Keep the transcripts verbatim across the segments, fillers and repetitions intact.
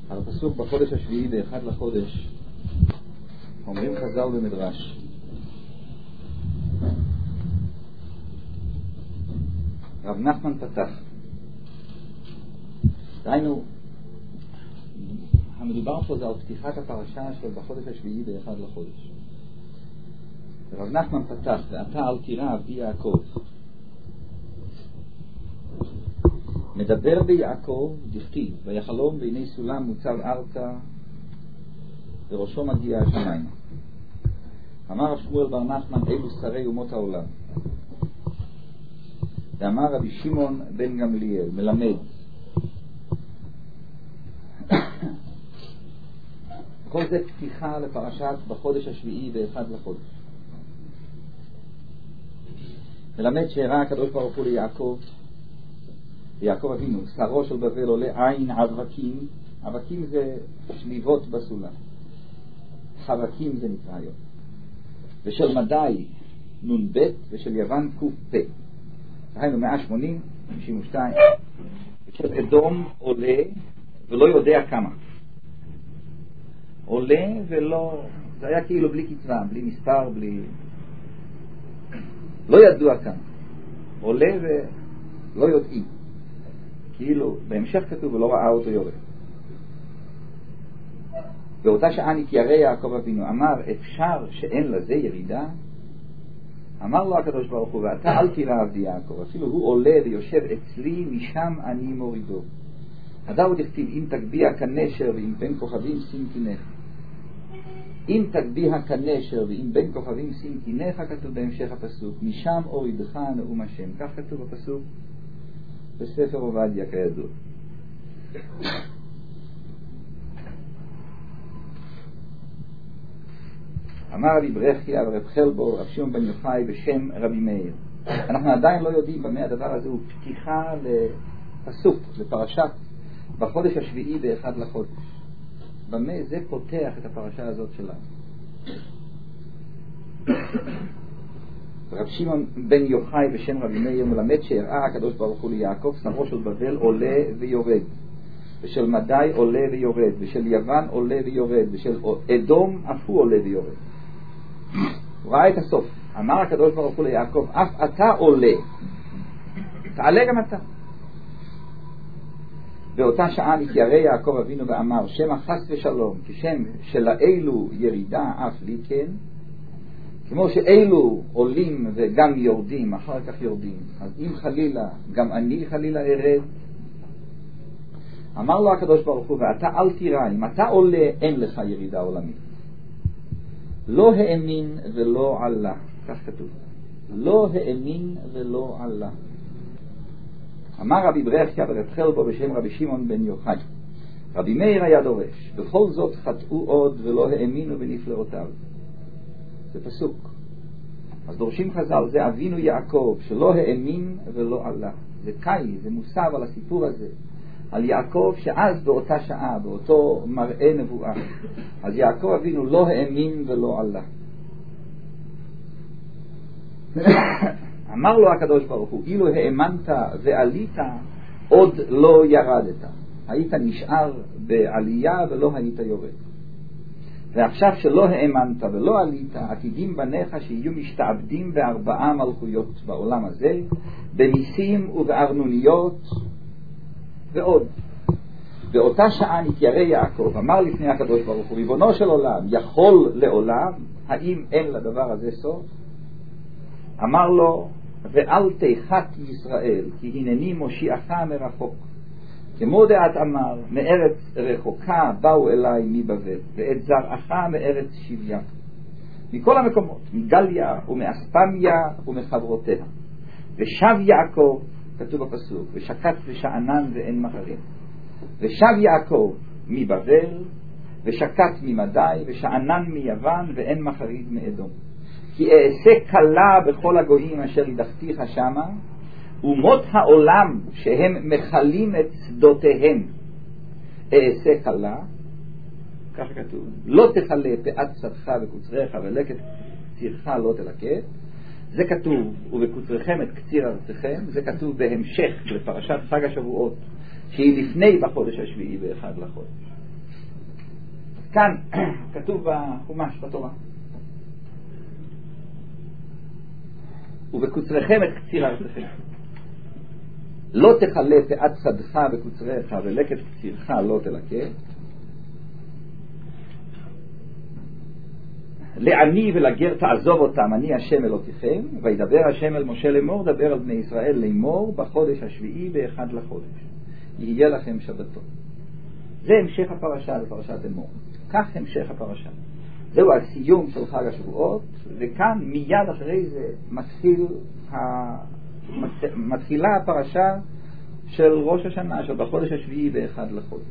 על הפסוק בחודש השביעי באחד לחודש אומרים חז"ל במדרש, רב נחמן פתח, דהיינו המדובר פה זה על פתיחת הפרשה של בחודש השביעי באחד לחודש. רב נחמן פתח, ואתה אל תירא עבדי יעקב, מדבר ביעקב דכתיב ויחלום בעיני סולם מוצב ארצה וראשו מגיע השמיימה. אמר רב שמואל בר נחמן אלו שרי אומות העולם. ואמר רבי שמעון בן גמליאל מלמד, כל זה פתיחה לפרשת בחודש השביעי באחד לחודש. מלמד שהראה הקדוש ברוך הוא ליעקב, יעקב אבינו, שרו של בבל עולה עין עבקים, עבקים זה שליבות בסולם, חבקים זה נקרא היום, ושל מדי נון בית ושל יוון קוף פה, היינו מאה שמונים, חמישים ושתיים, ושל אדום עולה ולא יודע כמה, עולה ולא, זה היה כאילו בלי קצרה, בלי מספר, בלי, לא ידוע כמה, עולה ולא יודעים, כאילו בהמשך כתוב ולא ראה אותו יורד. באותה שעה נתיירא יעקב אבינו, אמר אפשר שאין לזה ירידה? אמר לו הקדוש ברוך הוא ואתה אל תירא עבדי יעקב, אפילו הוא עולה ויושב אצלי משם אני מורידו. הדאו דכתיב אם תגביה כנשר ואם בין כוכבים שים קינך. אם תגביה כנשר ואם בין כוכבים שים קינך, כתוב בהמשך הפסוק משם אורידך נאום השם. כך כתוב הפסוק בספר עובדיה כידוע. אמר רבי ברכיה ורב חלבו רב שמעון בן יוחאי בשם רבי מאיר. אנחנו עדיין לא יודעים במה הדבר הזה הוא פתיחה לפסוק, לפרשת בחודש השביעי באחד לחודש. במה זה פותח את הפרשה הזאת שלנו. רב שמעון בן יוחאי בשם רבי מאיר מלמד שהראה הקדוש ברוך הוא ליעקב שרו של בבל עולה ויורד, ושל מדי עולה ויורד, ושל יוון עולה ויורד, ושל אדום אף הוא עולה ויורד. הוא ראה את הסוף. אמר הקדוש ברוך הוא ליעקב אף אתה עולה, תעלה גם אתה. באותה שעה נתיירא יעקב אבינו ואמר שם חס ושלום, כשם שלאלו ירידה אף לי כן, כמו שאלו עולים וגם יורדים אחר כך יורדים, אז אם חלילה גם אני חלילה ארד. אמר לו הקדוש ברוך הוא ואתה אל תירא, אם אתה עולה אין לך ירידה עולמית. לא האמין ולא עלה, כך כתוב, לא האמין ולא עלה. אמר רבי ברכיה ורב חלבו בשם רבי שמעון בן יוחאי, רבי מאיר היה דורש בכל זאת חטאו עוד ולא האמינו בנפלאותיו. זה פסוק. אז דורשים חז"ל, זה אבינו יעקב שלא האמין ולא עלה. זה קאי, זה מוסב על הסיפור הזה, על יעקב שאז באותה שעה, באותו מראה נבואה, אז יעקב אבינו לא האמין ולא עלה. אמר לו הקדוש ברוך הוא אילו האמנת ועלית עוד לא ירדת, היית נשאר בעלייה ולא היית יורד. ועכשיו שלא האמנת ולא עלית, עתידים בניך שיהיו משתעבדים בארבעה מלכויות בעולם הזה, בניסים ובארנוניות ועוד. באותה שעה נתיירא יעקב, אמר לפני הקדוש ברוך הוא ריבונו של עולם, יכול לעולם, האם אין לדבר הזה סוף? אמר לו ואל תחת ישראל, כי הנני מושיעך מרחוק. כמו דעת אמר, מארץ רחוקה באו אליי מבבל, ואת זרעך מארץ שביה. מכל המקומות, מגליה ומאספמיה ומחברותיה. ושב יעקב, כתוב בפסוק, ושקט ושענן ואין מחרים. ושב יעקב מבבל, ושקט ממדי, ושענן מיוון, ואין מחריד מאדום. כי אעשה קלה בכל הגויים אשר ידחתיך שמה, אומות העולם שהם מחלים את שדותיהם אעשה קלה, כך כתוב, לא תחלה פאת שדך וקוצריך ולקט קצירך לא תלקט. זה כתוב ובקוצריכם את קציר ארציכם. זה כתוב בהמשך לפרשת חג השבועות שהיא לפני בחודש השביעי באחד לחודש. כאן כתוב בחומש, בתורה, ובקוצריכם את קציר ארצכם, לא תחלה פאת שדך בקוצריך ולקט קצירך לא תלקט, לעני ולגר תעזוב אותם, אני השם אלוקיכם. וידבר השם אל משה לאמור, דבר על בני ישראל לאמור, בחודש השביעי באחד לחודש יהיה לכם שבתון. זה המשך הפרשה, לפרשת אמור. כך המשך הפרשה. זהו הסיום של חג השבועות, וכאן מיד אחרי זה מתחיל ה... מתחילה הפרשה של ראש השנה, של בחודש השביעי באחד לחודש.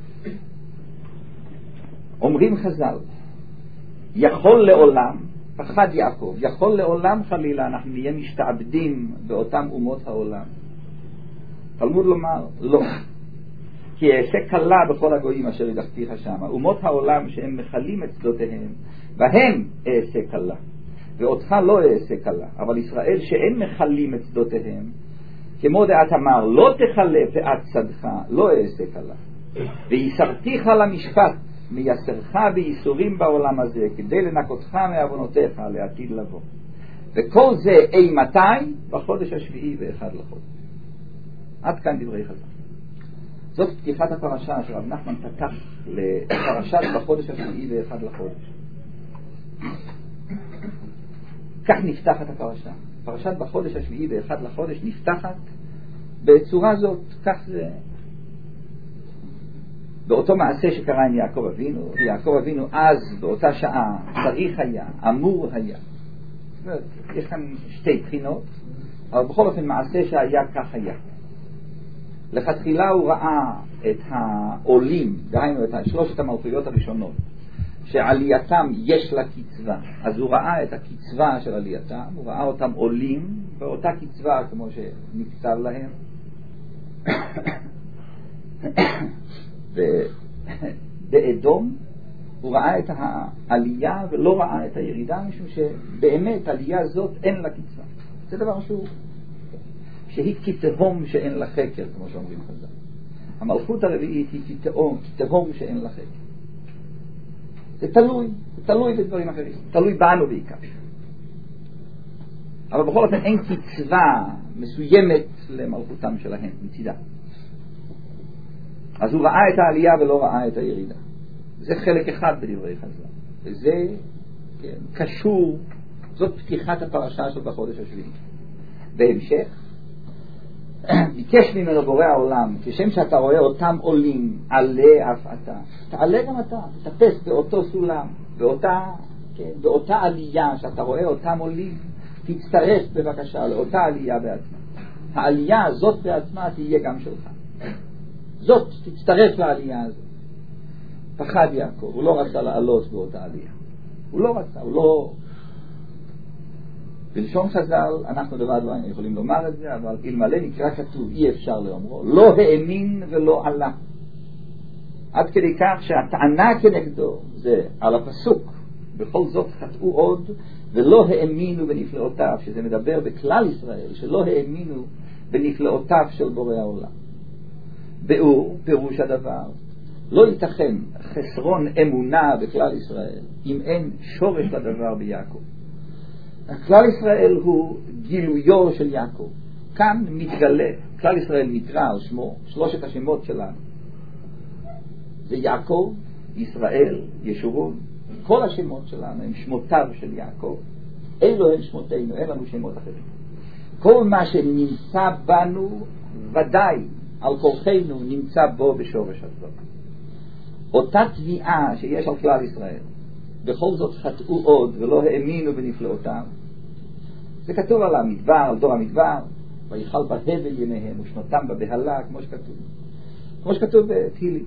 אומרים חז"ל, יכול לעולם, פחד יעקב, יכול לעולם חלילה אנחנו נהיה משתעבדים באותם אומות העולם. תלמוד לומר, לא. כי אעשה קלה בכל הגויים אשר ידחתיך שם. אומות העולם שהם מחלים את שדותיהם, בהם אעשה קלה. ואותך לא אעשה קלה. אבל ישראל שאין מחלים את שדותיהם, כמו דעת אמר, לא תחלה פאת שדך, לא אעשה קלה. ויסרתיך למשפט, מייסרך בייסורים בעולם הזה, כדי לנקותך מעוונותיך לעתיד לבוא. וכל זה אי מתי? בחודש השביעי ואחד לחודש. עד כאן דברי חז"ל. זאת פתיחת הפרשה שרב נחמן פתח לפרשת בחודש השביעי ואחד לחודש. כך נפתחת הפרשה. פרשת בחודש השביעי ואחד לחודש נפתחת בצורה זאת. כך זה באותו מעשה שקרה עם יעקב אבינו. יעקב אבינו אז באותה שעה צריך היה, אמור היה. יש כאן שתי בחינות, אבל בכל אופן מעשה שהיה כך היה. לכתחילה הוא ראה את העולים, דהיינו את שלושת המלכויות הראשונות, שעלייתם יש לה קצבה. אז הוא ראה את הקצבה של עלייתם, הוא ראה אותם עולים באותה קצבה כמו שנקצב להם. ובאדום הוא ראה את העלייה ולא ראה את הירידה, משום שבאמת העלייה הזאת אין לה קצבה. זה דבר שהוא שהיא כתהום שאין לה חקר, כמו שאומרים חז"ל. המלכות הרביעית היא כתהום, כתהום שאין לה חקר. זה תלוי, זה תלוי בדברים אחרים, תלוי בנו בעיקר. אבל בכל אופן אין קצבה מסוימת למלכותם שלהם מצידה. אז הוא ראה את העלייה ולא ראה את הירידה. זה חלק אחד בדברי חז"ל. וזה כן, קשור, זאת פתיחת הפרשה של בחודש השביעי. בהמשך, ביקש ממנו בורא העולם, כשם שאתה רואה אותם עולים, עלה אף אתה. תעלה גם אתה, תטפס באותו סולם, באותה, כן, באותה עלייה שאתה רואה אותם עולים, תצטרף בבקשה לאותה עלייה בעצמה. העלייה הזאת בעצמה תהיה גם שלך. זאת, תצטרף לעלייה הזאת. פחד יעקב, הוא לא רצה לעלות באותה עלייה. הוא לא רצה, הוא לא... בלשון חז"ל, אנחנו לבד לא יכולים לומר את זה, אבל אלמלא נקרא כתוב, אי אפשר לאומרו, לא האמין ולא עלה. עד כדי כך שהטענה כנגדו זה על הפסוק, בכל זאת חטאו עוד, ולא האמינו בנפלאותיו, שזה מדבר בכלל ישראל, שלא האמינו בנפלאותיו של בורא העולם. באור, פירוש הדבר, לא ייתכן חסרון אמונה בכלל ישראל, אם אין שורש לדבר ביעקב. כלל ישראל הוא גילויו של יעקב. כאן מתגלה, כלל ישראל נקרא על שמו, שלושת השמות שלנו. זה יעקב, ישראל, ישורון. כל השמות שלנו הם שמותיו של יעקב. אלו הם שמותינו, אין לנו שמות אחרים. כל מה שנמצא בנו, ודאי, על כורחנו, נמצא בו בשורש הדבר. אותה תביעה שיש על כלל ישראל, בכל זאת חטאו עוד ולא האמינו בנפלאותם. זה כתוב על המדבר, על דור המדבר, ויחל בהבל ימיהם ושנותם בבהלה, כמו שכתוב. כמו שכתוב בתהילים.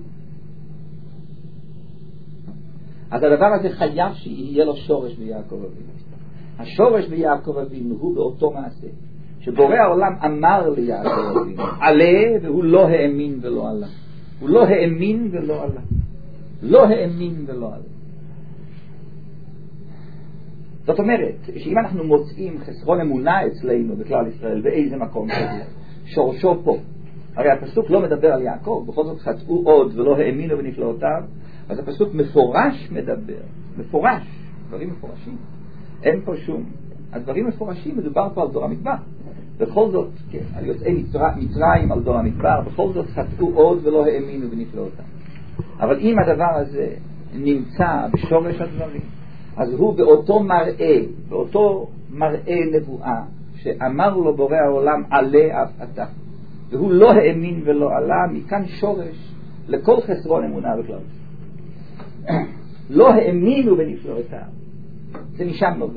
אז הדבר הזה חייב שיהיה לו שורש ביעקב אבינו. השורש ביעקב אבינו הוא באותו מעשה. שבורא העולם אמר ליעקב אבינו, עלה, והוא לא האמין ולא עלה. הוא לא האמין ולא עלה. לא האמין ולא עלה. זאת אומרת, שאם אנחנו מוצאים חסרון אמונה אצלנו בכלל ישראל, באיזה מקום כזה, שורשו פה. הרי הפסוק לא מדבר על יעקב, בכל זאת חטאו עוד ולא האמינו בנפלאותיו, אז הפסוק מפורש מדבר, מפורש, דברים מפורשים, אין פה שום, הדברים מפורשים, מדובר פה על דור המדבר. בכל זאת, כן, על יוצאי מצרים, על דור המדבר, בכל זאת חטאו עוד ולא האמינו ונפלאותם. אבל אם הדבר הזה נמצא בשורש הדברים, אז הוא באותו מראה, באותו מראה נבואה, שאמר לו בורא העולם עלה אף אתה, והוא לא האמין ולא עלה, מכאן שורש לכל חסרון אמונה בכלל. לא האמינו ונפלאותם, זה משם נובע.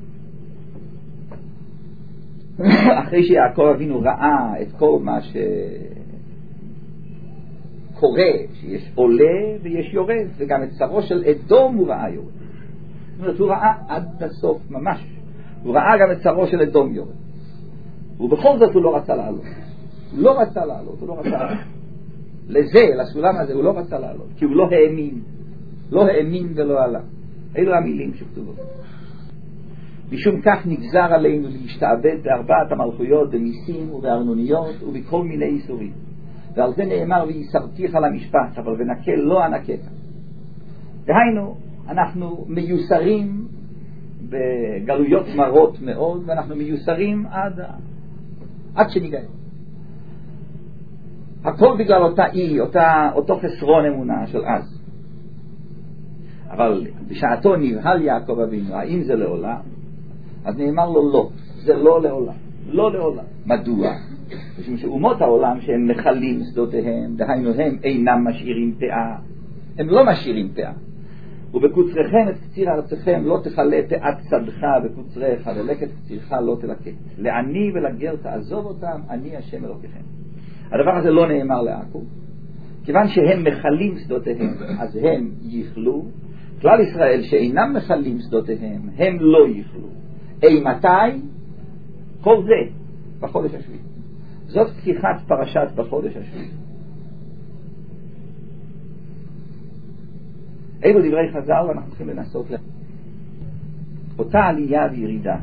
אחרי שיעקב אבינו ראה את כל מה שקורה, שיש עולה ויש יורד, וגם את שרו של אדום הוא ראה יורד. זאת אומרת, הוא ראה עד הסוף ממש, הוא ראה גם את שרו של אדום יורד, ובכל זאת הוא לא רצה לעלות, הוא לא רצה לעלות, הוא לא רצה לעלות לזה, לסולם הזה הוא לא רצה לעלות, כי הוא לא האמין, לא האמין ולא עלה. אלו המילים שכתובות. משום כך נגזר עלינו להשתעבד בארבעת המלכויות, במיסים ובארנוניות ובכל מיני איסורים, ועל זה נאמר ויסרתיך על המשפט, אבל ונקל לא אנקת. דהיינו, אנחנו מיוסרים בגלויות מרות מאוד, ואנחנו מיוסרים עד, עד שניגע. הכל בגלל אותה אי, אותה, אותו חסרון אמונה של אז. אבל בשעתו נבהל יעקב אבינו, האם זה לעולם? אז נאמר לו לא, זה לא לעולם, לא לעולם. מדוע? משום שאומות העולם שהם מחלים שדותיהם, דהיינו הם אינם משאירים פאה, הם לא משאירים פאה. ובקוצריכם את קציר ארצכם לא תחלה פאת צדך בקוצריך, ולקט קצירך לא תלקט. לעני ולגר תעזוב אותם, אני השם אלוקיכם. הדבר הזה לא נאמר לעקב, כיוון שהם מחלים שדותיהם, אז הם יכלו. כלל ישראל שאינם מחלים שדותיהם, הם לא יכלו. אי מתי? כל זה בחודש השביעי. זאת פתיחת פרשת בחודש השביעי. אלו דברי חז"ל, ואנחנו צריכים לנסות לה. אותה עלייה וירידה,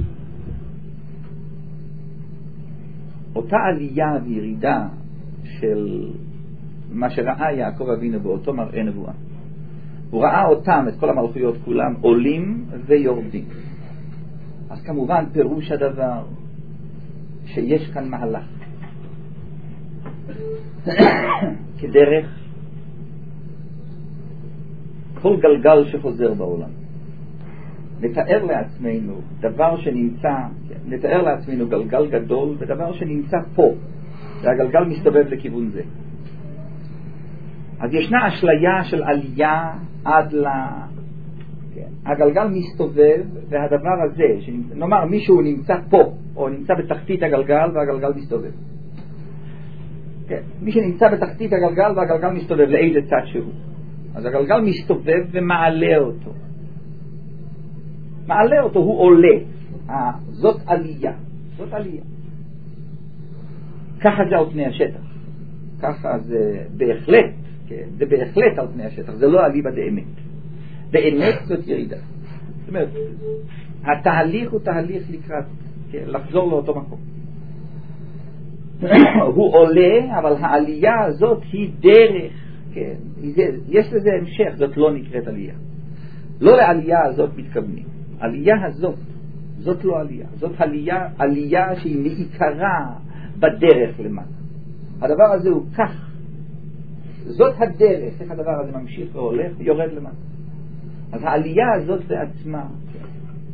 אותה עלייה וירידה של מה שראה יעקב אבינו באותו מראה נבואה. הוא ראה אותם, את כל המלכויות כולם, עולים ויורדים. אז כמובן פירוש הדבר שיש כאן מהלך כדרך כל גלגל שחוזר בעולם. נתאר לעצמנו דבר שנמצא, נתאר לעצמנו גלגל גדול ודבר שנמצא פה, והגלגל מסתובב לכיוון זה. אז ישנה אשליה של עלייה עד ל... כן. הגלגל מסתובב, והדבר הזה, שנמצא, נאמר מישהו נמצא פה, או נמצא בתחתית הגלגל והגלגל מסתובב. כן. מי שנמצא בתחתית הגלגל והגלגל מסתובב לאיזה צד שהוא. אז הגלגל מסתובב ומעלה אותו. מעלה אותו, הוא עולה. אה, זאת עלייה. זאת עלייה. ככה זה על פני השטח. ככה זה בהחלט, כן, זה בהחלט על פני השטח. זה לא עליבה באמת. באמת זאת ירידה. זאת אומרת, התהליך הוא תהליך לקראת, כן, לחזור לאותו מקום. הוא עולה, אבל העלייה הזאת היא דרך, כן, יש לזה המשך, זאת לא נקראת עלייה. לא לעלייה הזאת מתכוונים. עלייה הזאת, זאת לא עלייה. זאת עלייה, עלייה שהיא מעיקרה בדרך למטה. הדבר הזה הוא כך. זאת הדרך, איך הדבר הזה ממשיך והולך ויורד למטה. אז העלייה הזאת בעצמה, כן.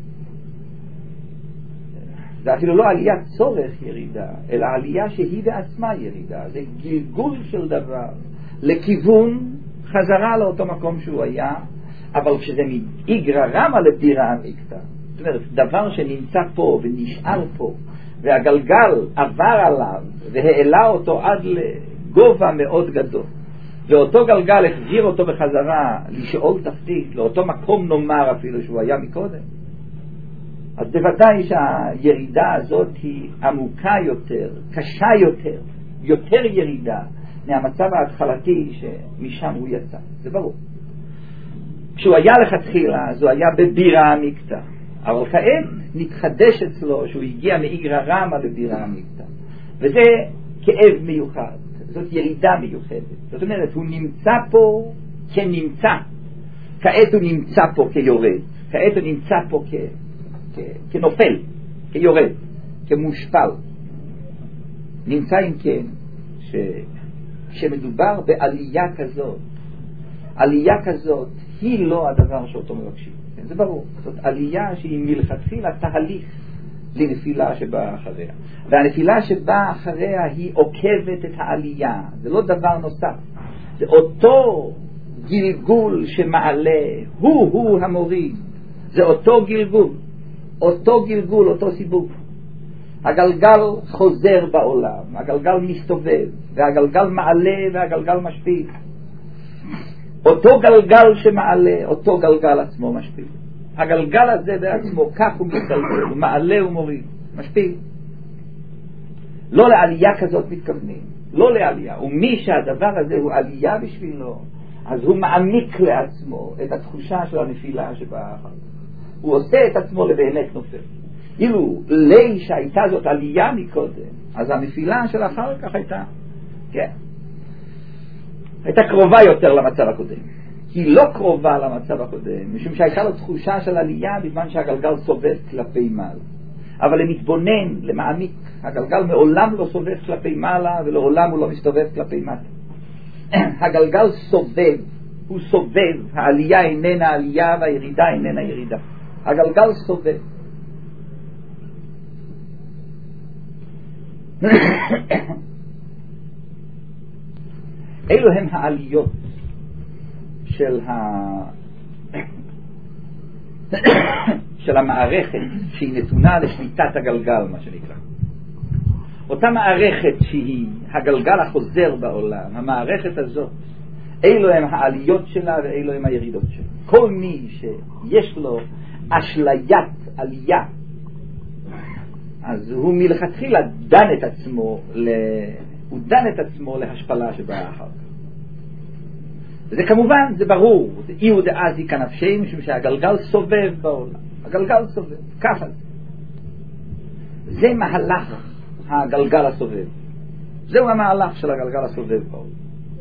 זה אפילו לא עליית צורך ירידה, אלא עלייה שהיא בעצמה ירידה. זה גלגול של דבר לכיוון חזרה לאותו מקום שהוא היה, אבל כשזה מאיגרא רמא לבירא עמיקתא, זאת אומרת, דבר שנמצא פה ונשאר פה, והגלגל עבר עליו והעלה אותו עד לגובה מאוד גדול, ואותו גלגל החזיר אותו בחזרה לשאול תחתית, לאותו מקום נאמר אפילו שהוא היה מקודם, אז בוודאי שהירידה הזאת היא עמוקה יותר, קשה יותר, יותר ירידה מהמצב ההתחלתי שמשם הוא יצא. זה ברור. כשהוא היה לכתחילה, אז הוא היה בבירא עמיקתא, אבל כעת נתחדש אצלו שהוא הגיע מאיגרא רמא לבירא עמיקתא, וזה כאב מיוחד, זאת ירידה מיוחדת. זאת אומרת, הוא נמצא פה כנמצא. כעת הוא נמצא פה כיורד, כעת הוא נמצא פה כ... כ... כנופל, כיורד, כמושפל. נמצא אם כן ש... שמדובר בעלייה כזאת, עלייה כזאת היא לא הדבר שאותו מבקשים, כן, זה ברור. זאת עלייה שהיא מלכתחילה תהליך לנפילה שבאה אחריה, והנפילה שבאה אחריה היא עוקבת את העלייה, זה לא דבר נוסף, זה אותו גלגול שמעלה, הוא הוא המוריד, זה אותו גלגול, אותו גלגול, אותו סיבוב. הגלגל חוזר בעולם, הגלגל מסתובב, והגלגל מעלה והגלגל משפיל. אותו גלגל שמעלה, אותו גלגל עצמו משפיל. הגלגל הזה בעצמו, כך הוא מתגלגל, הוא מעלה ומוריד, משפיל. לא לעלייה כזאת מתכוונים, לא לעלייה. ומי שהדבר הזה הוא עלייה בשבילו, אז הוא מעמיק לעצמו את התחושה של הנפילה שבאה אחר. הוא עושה את עצמו לבאמת נופל. אילו לי שהייתה זאת עלייה מקודם, אז הנפילה של אחר כך הייתה, כן, הייתה קרובה יותר למצב הקודם. היא לא קרובה למצב הקודם, משום שהייתה לו תחושה של עלייה בזמן שהגלגל סובב כלפי מעלה. אבל למתבונן, למעמיק, הגלגל מעולם לא סובב כלפי מעלה, ולעולם הוא לא מסתובב כלפי מטה. הגלגל סובב, הוא סובב, העלייה איננה עלייה והירידה איננה ירידה. הגלגל סובב. אלו הם העליות של ה... של המערכת שהיא נתונה לשליטת הגלגל, מה שנקרא. אותה מערכת שהיא הגלגל החוזר בעולם, המערכת הזאת, אלו הם העליות שלה ואלו הם הירידות שלה. כל מי שיש לו אשליית עלייה, אז הוא מלכתחילה דן את עצמו, ל... הוא דן את עצמו להשפלה שבאה אחר כך. וזה כמובן, זה ברור, זה אי ודעזי כנפשי, משום שהגלגל סובב בעולם. הגלגל סובב, ככה זה. זה מהלך הגלגל הסובב. זהו המהלך של הגלגל הסובב בעולם.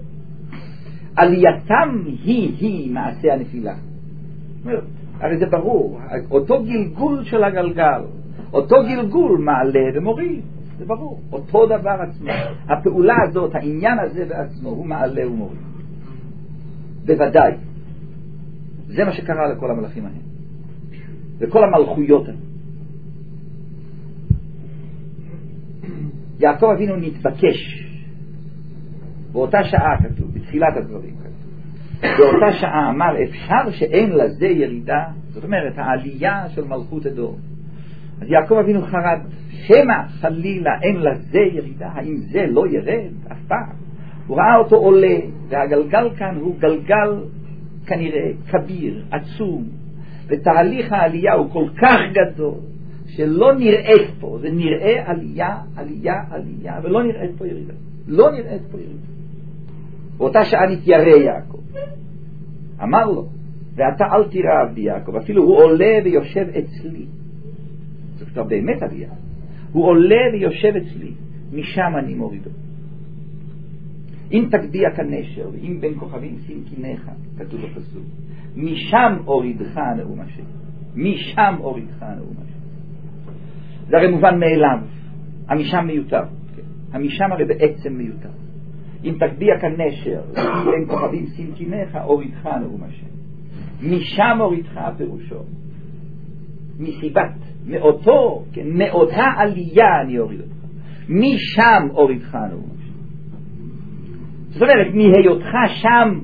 עלייתם היא היא מעשה הנפילה. הרי זה ברור, אותו גלגול של הגלגל, אותו גלגול מעלה ומוריד, זה ברור, אותו דבר עצמו. הפעולה הזאת, העניין הזה בעצמו, הוא מעלה ומוריד. בוודאי. זה מה שקרה לכל המלאכים ההם. וכל המלכויות ההם. יעקב אבינו נתבקש באותה שעה, כתוב, בתחילת הדברים כתוב, באותה שעה אמר, אפשר שאין לזה ירידה, זאת אומרת, העלייה של מלכות אדום. אז יעקב אבינו חרד, שמה חלילה אין לזה ירידה, האם זה לא ירד אף פעם? הוא ראה אותו עולה, והגלגל כאן הוא גלגל כנראה כביר, עצום, ותהליך העלייה הוא כל כך גדול, שלא נראית פה, זה נראה עלייה, עלייה, עלייה, ולא נראית פה ירידה. לא נראית פה ירידה. באותה שעה נתיירא יעקב. אמר לו, ואתה אל תירא עבדי יעקב, אפילו הוא עולה ויושב אצלי. זה כבר באמת עלייה. הוא עולה ויושב אצלי, משם אני מורידו. אם תגביה כנשר, ואם בין כוכבים שים קיניך, כתוב בפסוק, משם הורידך נאום השם. משם הורידך נאום השם. זה הרי מובן מאליו. המשם מיותר. כן. המשם הרי בעצם מיותר. אם תגביה כנשר, ואם בין כוכבים שים קיניך, הורידך נאום השם. משם הורידך פירושו. מסיבת, מאותו, כן, מאותה עלייה אני הוריד אותך. משם הורידך נאום השם. זאת אומרת, מהיותך שם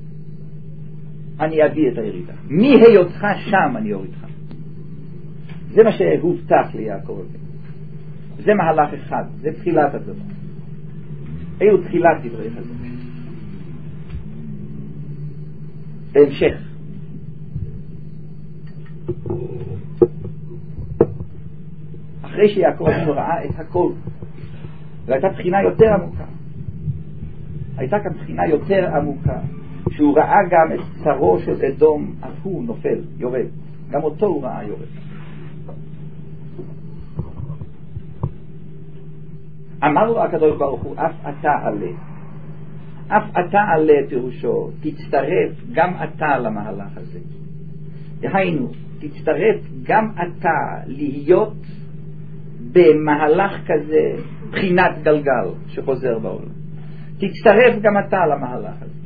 אני אביא את הירידה. מהיותך שם אני אורידך. זה מה שהובטח ליעקב. זה מהלך אחד, זה תחילת הדבר. אילו תחילת דברי חז"ל. בהמשך. אחרי שיעקב ראה את הכל, והייתה בחינה יותר עמוקה. הייתה כאן בחינה יותר עמוקה, שהוא ראה גם את צרו של אדום, אף הוא נופל, יורד. גם אותו הוא ראה יורד. אמר לו הקדוש ברוך הוא, אף אתה עלה. אף אתה עלה פירושו, תצטרף גם אתה למהלך הזה. דהיינו, תצטרף גם אתה להיות במהלך כזה, בחינת גלגל שחוזר בעולם. תצטרף גם אתה למהלך הזה.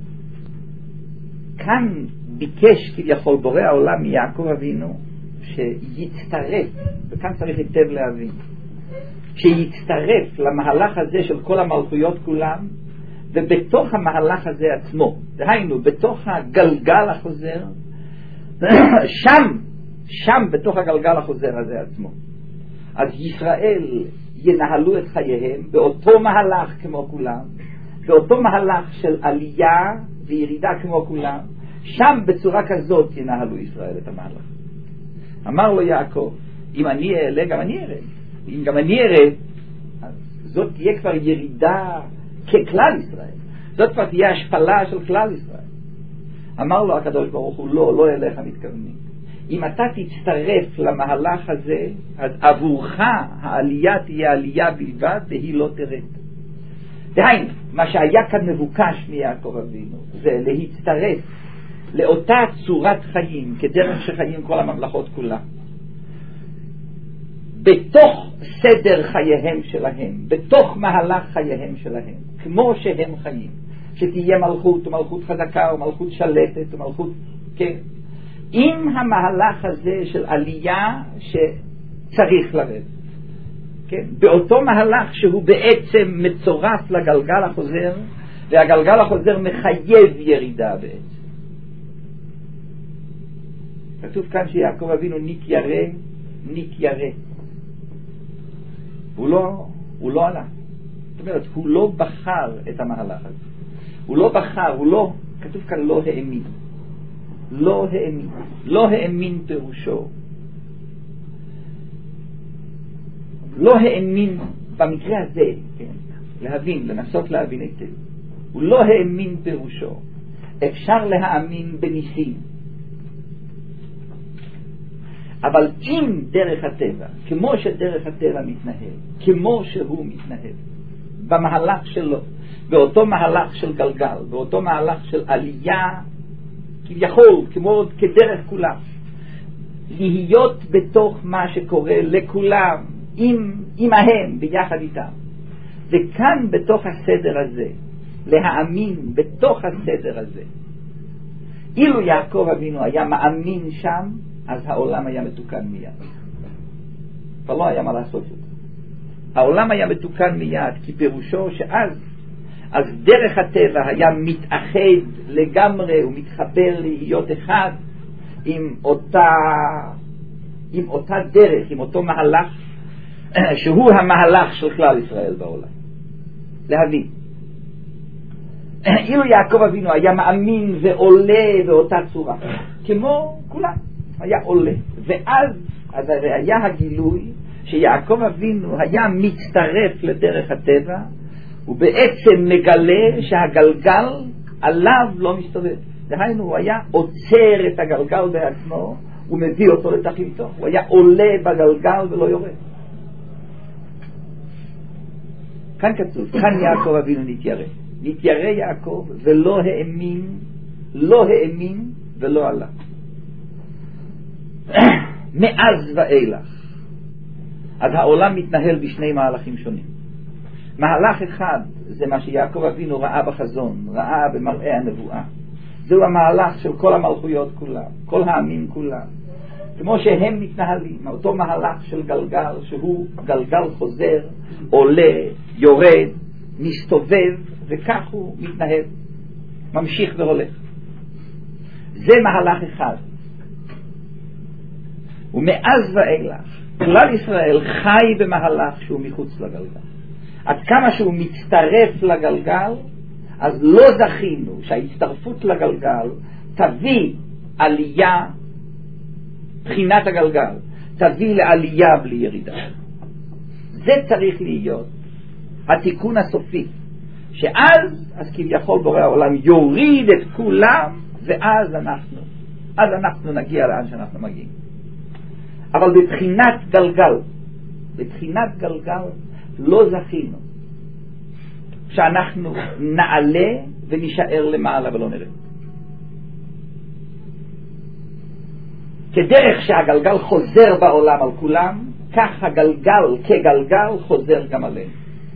כאן ביקש כביכול בורא העולם מיעקב אבינו שיצטרף, וכאן צריך היטב להבין, שיצטרף למהלך הזה של כל המלכויות כולם, ובתוך המהלך הזה עצמו, דהיינו בתוך הגלגל החוזר, שם, שם בתוך הגלגל החוזר הזה עצמו, אז ישראל ינהלו את חייהם באותו מהלך כמו כולם, באותו מהלך של עלייה וירידה כמו כולם, שם בצורה כזאת ינהלו ישראל את המהלך. אמר לו יעקב, אם אני אעלה גם אני ארד, אם גם אני ארד, אז זאת תהיה כבר ירידה ככלל ישראל, זאת כבר תהיה השפלה של כלל ישראל. אמר לו הקדוש ברוך הוא, לא, לא אליך מתכוונים. אם אתה תצטרף למהלך הזה, אז עבורך העלייה תהיה עלייה בלבד והיא לא תרד. דהיינו, מה שהיה כאן מבוקש מיעקב אבינו זה להצטרף לאותה צורת חיים כדרך שחיים כל הממלכות כולה, בתוך סדר חייהם שלהם, בתוך מהלך חייהם שלהם, כמו שהם חיים, שתהיה מלכות ומלכות חזקה ומלכות שלטת ומלכות, כן, עם המהלך הזה של עלייה שצריך לרדת, כן, באותו מהלך שהוא בעצם מצורף לגלגל החוזר, והגלגל החוזר מחייב ירידה בעצם. כתוב כאן שיעקב אבינו נתיירא, נתיירא. הוא לא, הוא לא עלה. זאת אומרת, הוא לא בחר את המהלך הזה. הוא לא בחר, הוא לא, כתוב כאן לא האמין. לא האמין. לא האמין פירושו. לא האמין במקרה הזה, כן, להבין, לנסות להבין היטב. הוא לא האמין פירושו. אפשר להאמין בניסים. אבל אם דרך הטבע, כמו שדרך הטבע מתנהל, כמו שהוא מתנהל, במהלך שלו, באותו מהלך של גלגל, באותו מהלך של עלייה, כביכול, כמו כדרך כולם, להיות בתוך מה שקורה לכולם, עם, עמהם, ביחד איתם. וכאן בתוך הסדר הזה, להאמין בתוך הסדר הזה. אילו יעקב אבינו היה מאמין שם, אז העולם היה מתוקן מיד. אבל לא היה מה לעשות את זה. העולם היה מתוקן מיד, כי פירושו שאז, אז דרך הטבע היה מתאחד לגמרי ומתחבר להיות אחד עם אותה, עם אותה דרך, עם אותו מהלך, שהוא המהלך של כלל ישראל בעולם. להבין. אילו יעקב אבינו היה מאמין ועולה באותה צורה, כמו כולם, היה עולה. ואז, אז היה הגילוי שיעקב אבינו היה מצטרף לדרך הטבע, ובעצם מגלה שהגלגל עליו לא מסתובב. דהיינו, הוא היה עוצר את הגלגל בעצמו, ומביא אותו לתכליתו. הוא היה עולה בגלגל ולא יורד. כאן כתוב, כאן יעקב אבינו נתיירא. נתיירא יעקב ולא האמין, לא האמין ולא עלה. מאז ואילך. אז העולם מתנהל בשני מהלכים שונים. מהלך אחד זה מה שיעקב אבינו ראה בחזון, ראה במראה הנבואה. זהו המהלך של כל המלכויות כולם, כל העמים כולם. כמו שהם מתנהלים, אותו מהלך של גלגל, שהוא גלגל חוזר, עולה, יורד, מסתובב, וכך הוא מתנהל, ממשיך והולך. זה מהלך אחד. ומאז ואילך, כלל ישראל חי במהלך שהוא מחוץ לגלגל. עד כמה שהוא מצטרף לגלגל, אז לא זכינו שההצטרפות לגלגל תביא עלייה, בחינת הגלגל, תביא לעלייה בלי ירידה. זה צריך להיות התיקון הסופי, שאז, אז כביכול בורא העולם יוריד את כולם, ואז אנחנו, אז אנחנו נגיע לאן שאנחנו מגיעים. אבל בבחינת גלגל, בבחינת גלגל לא זכינו. שאנחנו נעלה ונשאר למעלה ולא נרד. כדרך שהגלגל חוזר בעולם על כולם, כך הגלגל כגלגל חוזר גם עלינו.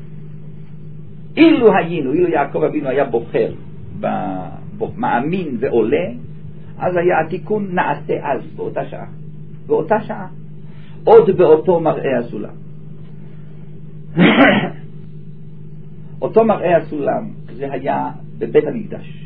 אילו היינו, אילו יעקב אבינו היה בוחר, מאמין ועולה, אז היה התיקון נעשה אז, באותה שעה. באותה שעה. עוד באותו מראה הסולם. אותו מראה הסולם, זה היה בבית המקדש.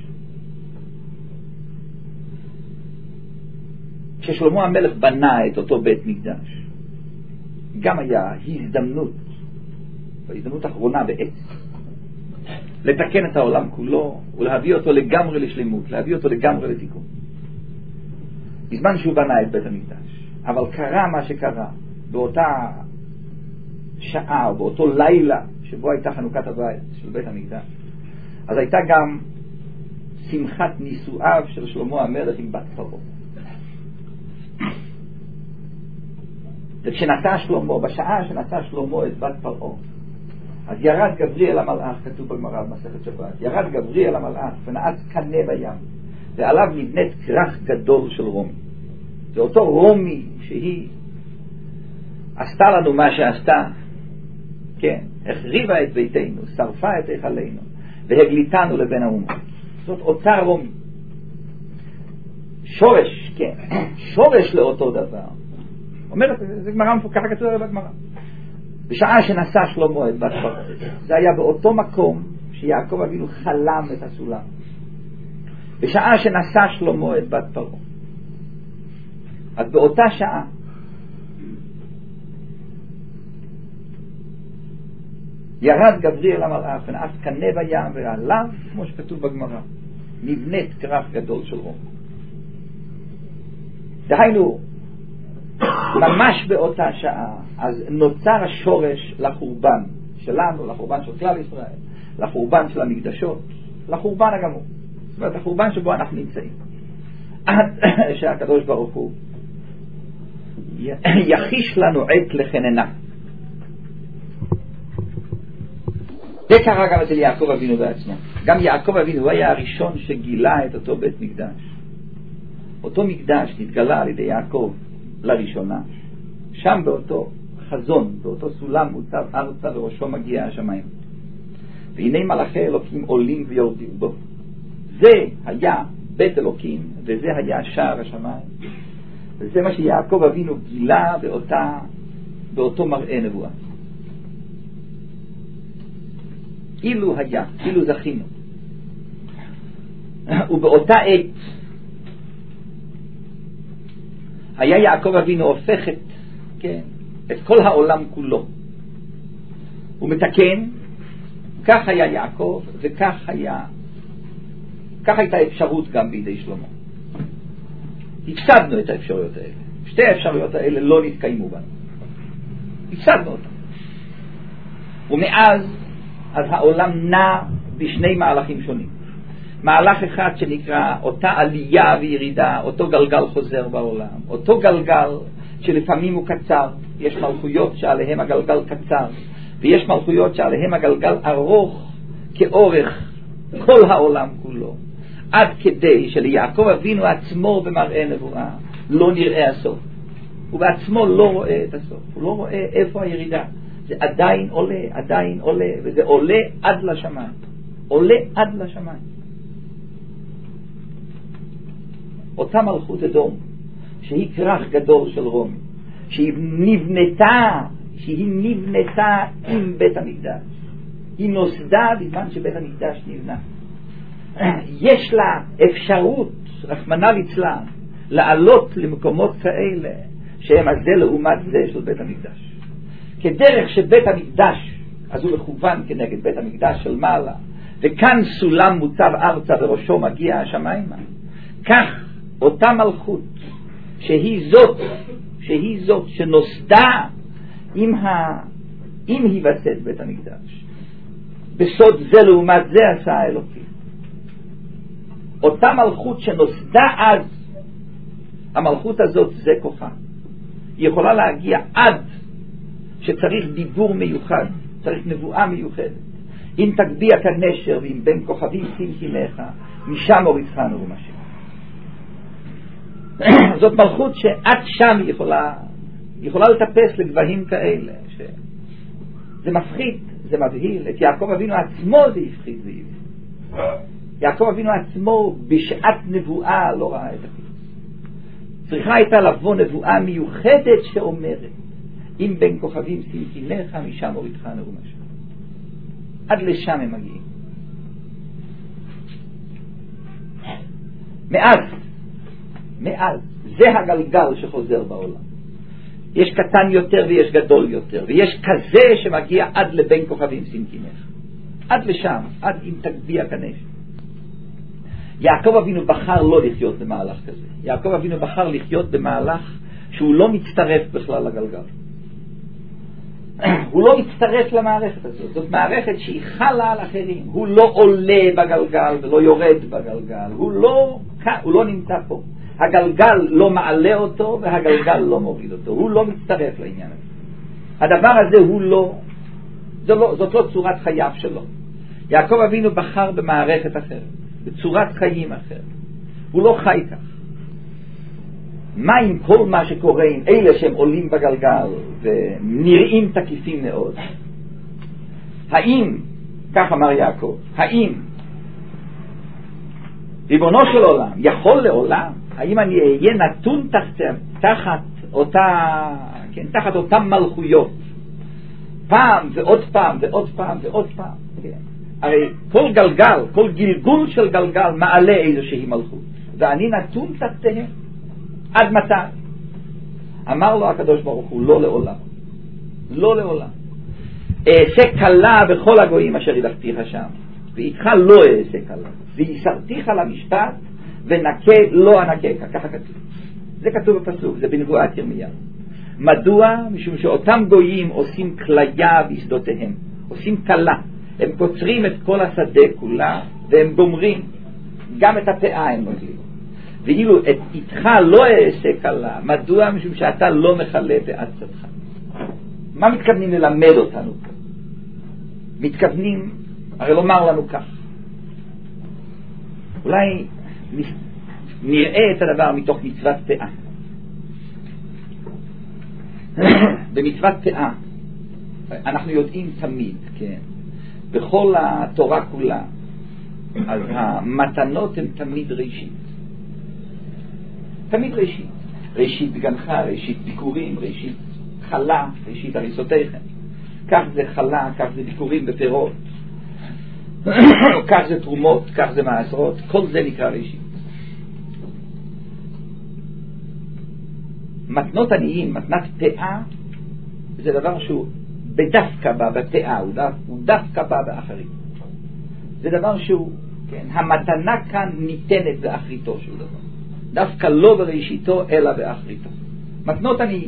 כששלמה המלך בנה את אותו בית מקדש, גם היה הזדמנות, בהזדמנות האחרונה בעצם, לתקן את העולם כולו ולהביא אותו לגמרי לשלמות, להביא אותו לגמרי לתיקון. בזמן שהוא בנה את בית המקדש. אבל קרה מה שקרה באותה שעה או באותו לילה שבו הייתה חנוכת הבית של בית המקדש, אז הייתה גם שמחת נישואיו של שלמה המלך עם בת פרעה. וכשנשא שלמה, בשעה שנשא שלמה את בת פרעה, אז ירד גבריאל המלאך, כתוב בגמרא במסכת שבת, ירד גבריאל המלאך ונעץ קנה בים, ועליו נבנית כרך גדול של רומי. זה אותו רומי שהיא עשתה לנו מה שעשתה, כן, החריבה את ביתנו, שרפה את היכלנו, והגליתנו לבין האומות. זאת אותה רומי. שורש, כן, שורש לאותו דבר. אומרת, זה גמרא מפוקחת, כתוב בגמרא. בשעה שנשא שלמה את בת פרעה, זה היה באותו מקום שיעקב אבינו חלם את הסולם. בשעה שנשא שלמה את בת פרעה, אז באותה שעה ירד גבריאל המלאך ונעץ קנה בים, ועליו, כמו שכתוב בגמרא, נבנית כרך גדול של רומי. דהיינו, ממש באותה שעה אז נוצר השורש לחורבן שלנו, לחורבן של כלל ישראל, לחורבן של המקדשות, לחורבן הגמור. זאת אומרת, החורבן שבו אנחנו נמצאים, עד שהקדוש ברוך הוא יחיש לנו עת לחננה. זה קרה גם אצל יעקב אבינו בעצמו. גם יעקב אבינו הוא היה הראשון שגילה את אותו בית מקדש. אותו מקדש נתגלה על ידי יעקב לראשונה, שם באותו חזון, באותו סולם מוצב ארצה וראשו מגיע השמיים, והנה מלאכי אלוקים עולים ויורדים בו. זה היה בית אלוקים, וזה היה שער השמיים, וזה מה שיעקב אבינו גילה באותה, באותו מראה נבואה. אילו היה, אילו זכינו, ובאותה עת היה יעקב אבינו הופך את, כן, את כל העולם כולו. הוא מתקן, כך היה יעקב, וכך היה, כך הייתה אפשרות גם בידי שלמה. הפסדנו את האפשרויות האלה. שתי האפשרויות האלה לא נתקיימו בנו. הפסדנו אותם. ומאז, אז העולם נע בשני מהלכים שונים. מהלך אחד שנקרא אותה עלייה וירידה, אותו גלגל חוזר בעולם, אותו גלגל שלפעמים הוא קצר, יש מלכויות שעליהם הגלגל קצר, ויש מלכויות שעליהם הגלגל ארוך כאורך כל העולם כולו, עד כדי שליעקב אבינו עצמו במראה נבואה לא נראה הסוף. הוא בעצמו לא רואה את הסוף, הוא לא רואה איפה הירידה. זה עדיין עולה, עדיין עולה, וזה עולה עד לשמיים, עולה עד לשמיים. אותה מלכות אדום, שהיא כרך גדול של רומי, שהיא נבנתה, שהיא נבנתה עם בית המקדש, היא נוסדה בזמן שבית המקדש נבנה. יש לה אפשרות, רחמנא ליצלן, לעלות למקומות כאלה שהם הזה לעומת זה של בית המקדש. כדרך שבית המקדש, אז הוא מכוון כנגד בית המקדש של מעלה, וכאן סולם מוצב ארצה וראשו מגיע השמיימה, כך אותה מלכות שהיא זאת, שהיא זאת שנוסדה עם, ה... עם היווסד בית המקדש, בסוד זה לעומת זה עשה האלוקים. אותה מלכות שנוסדה אז, המלכות הזאת זה כוחה, היא יכולה להגיע עד שצריך דיבור מיוחד, צריך נבואה מיוחדת, אם תגביה כנשר ואם בין כוכבים שים קימך, משם הורידך נאום השם. זאת מלכות שעד שם יכולה, יכולה לטפס לגבהים כאלה, שזה מפחיד, זה מבהיל. את יעקב אבינו עצמו זה הפחיד והבהיל. יעקב אבינו עצמו בשעת נבואה לא ראה את הפירוש. צריכה הייתה לבוא נבואה מיוחדת שאומרת, אם בין כוכבים שים קימך, משם הורידך נאום השם. עד לשם הם מגיעים. מאז, מאז, זה הגלגל שחוזר בעולם. יש קטן יותר ויש גדול יותר, ויש כזה שמגיע עד לבין כוכבים שים קימך. עד לשם, עד אם תגביה כנש. יעקב אבינו בחר לא לחיות במהלך כזה. יעקב אבינו בחר לחיות במהלך שהוא לא מצטרף בכלל לגלגל. הוא לא מצטרף למערכת הזאת. זאת מערכת שהיא חלה על אחרים. הוא לא עולה בגלגל ולא יורד בגלגל. הוא לא, הוא לא נמצא פה. הגלגל לא מעלה אותו והגלגל לא מוריד אותו. הוא לא מצטרף לעניין הזה. הדבר הזה הוא לא, זאת לא, זאת לא צורת חייו שלו. יעקב אבינו בחר במערכת אחרת, בצורת חיים אחרת. הוא לא חי כך. מה עם כל מה שקורה עם אלה שהם עולים בגלגל ונראים תקיפים מאוד? האם, כך אמר יעקב, האם ריבונו של עולם יכול לעולם, האם אני אהיה נתון תחת, תחת אותה, כן, תחת אותם מלכויות פעם ועוד פעם ועוד פעם ועוד פעם, כן. הרי כל גלגל, כל גלגול של גלגל מעלה איזושהי מלכות, ואני נתון תחתיהם עד מתי? אמר לו הקדוש ברוך הוא, לא לעולם, לא לעולם. אעשה קלה בכל הגויים אשר ילכתיך שם, ואיתך לא אעשה קלה, ויסרתיך למשפט ונקה לא הנקה, ככה כתוב. זה כתוב בפסוק, זה בנבואת ירמיהו. מדוע? משום שאותם גויים עושים כליה בשדותיהם, עושים קלה, הם קוצרים את כל השדה כולה והם גומרים גם את הפאה הם נוגעים. ואילו את איתך לא אעשה קלה. מדוע? משום שאתה לא מחלה בעצתך. מה מתכוונים ללמד אותנו פה? מתכוונים הרי לומר לנו כך, אולי נראה את הדבר מתוך מצוות פאה. במצוות פאה אנחנו יודעים תמיד, כן, בכל התורה כולה, אז המתנות הן תמיד ראשית, תמיד ראשית. ראשית בגנך, ראשית ביקורים, ראשית חלה, ראשית הריסותיכם. כך זה חלה, כך זה ביקורים בפירות, כך זה תרומות, כך זה מעשרות, כל זה נקרא ראשית. מתנות עניים, מתנת פאה, זה דבר שהוא בדווקא בא בפאה, הוא, דו, הוא דווקא בא באחרים. זה דבר שהוא, כן, המתנה כאן ניתנת באחריתו של דבר. דווקא לא בראשיתו אלא באחריתו. מתנות עניים.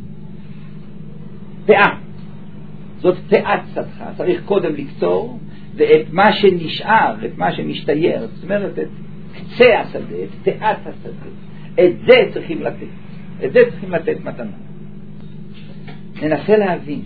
פאה. זאת פאת שדך. צריך קודם לקצור, ואת מה שנשאר, את מה שמשתייר, זאת אומרת, את קצה השדה, את פאת השדה, את זה צריכים לתת. את זה צריכים לתת מתנה. ננסה להבין.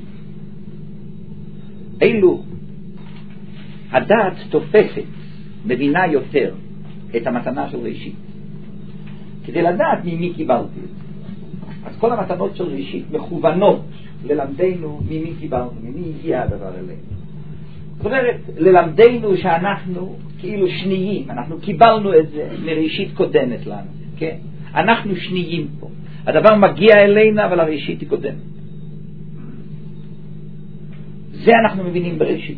אילו הדעת תופסת, מבינה יותר את המתנה של ראשית. כדי לדעת ממי קיבלתי. אז כל המתנות של ראשית מכוונות ללמדנו ממי קיבלנו, ממי הגיע הדבר אלינו. זאת אומרת, ללמדנו שאנחנו כאילו שניים, אנחנו קיבלנו את זה מראשית קודמת לנו, כן? אנחנו שניים פה. הדבר מגיע אלינו, אבל הראשית היא קודמת. זה אנחנו מבינים בראשית.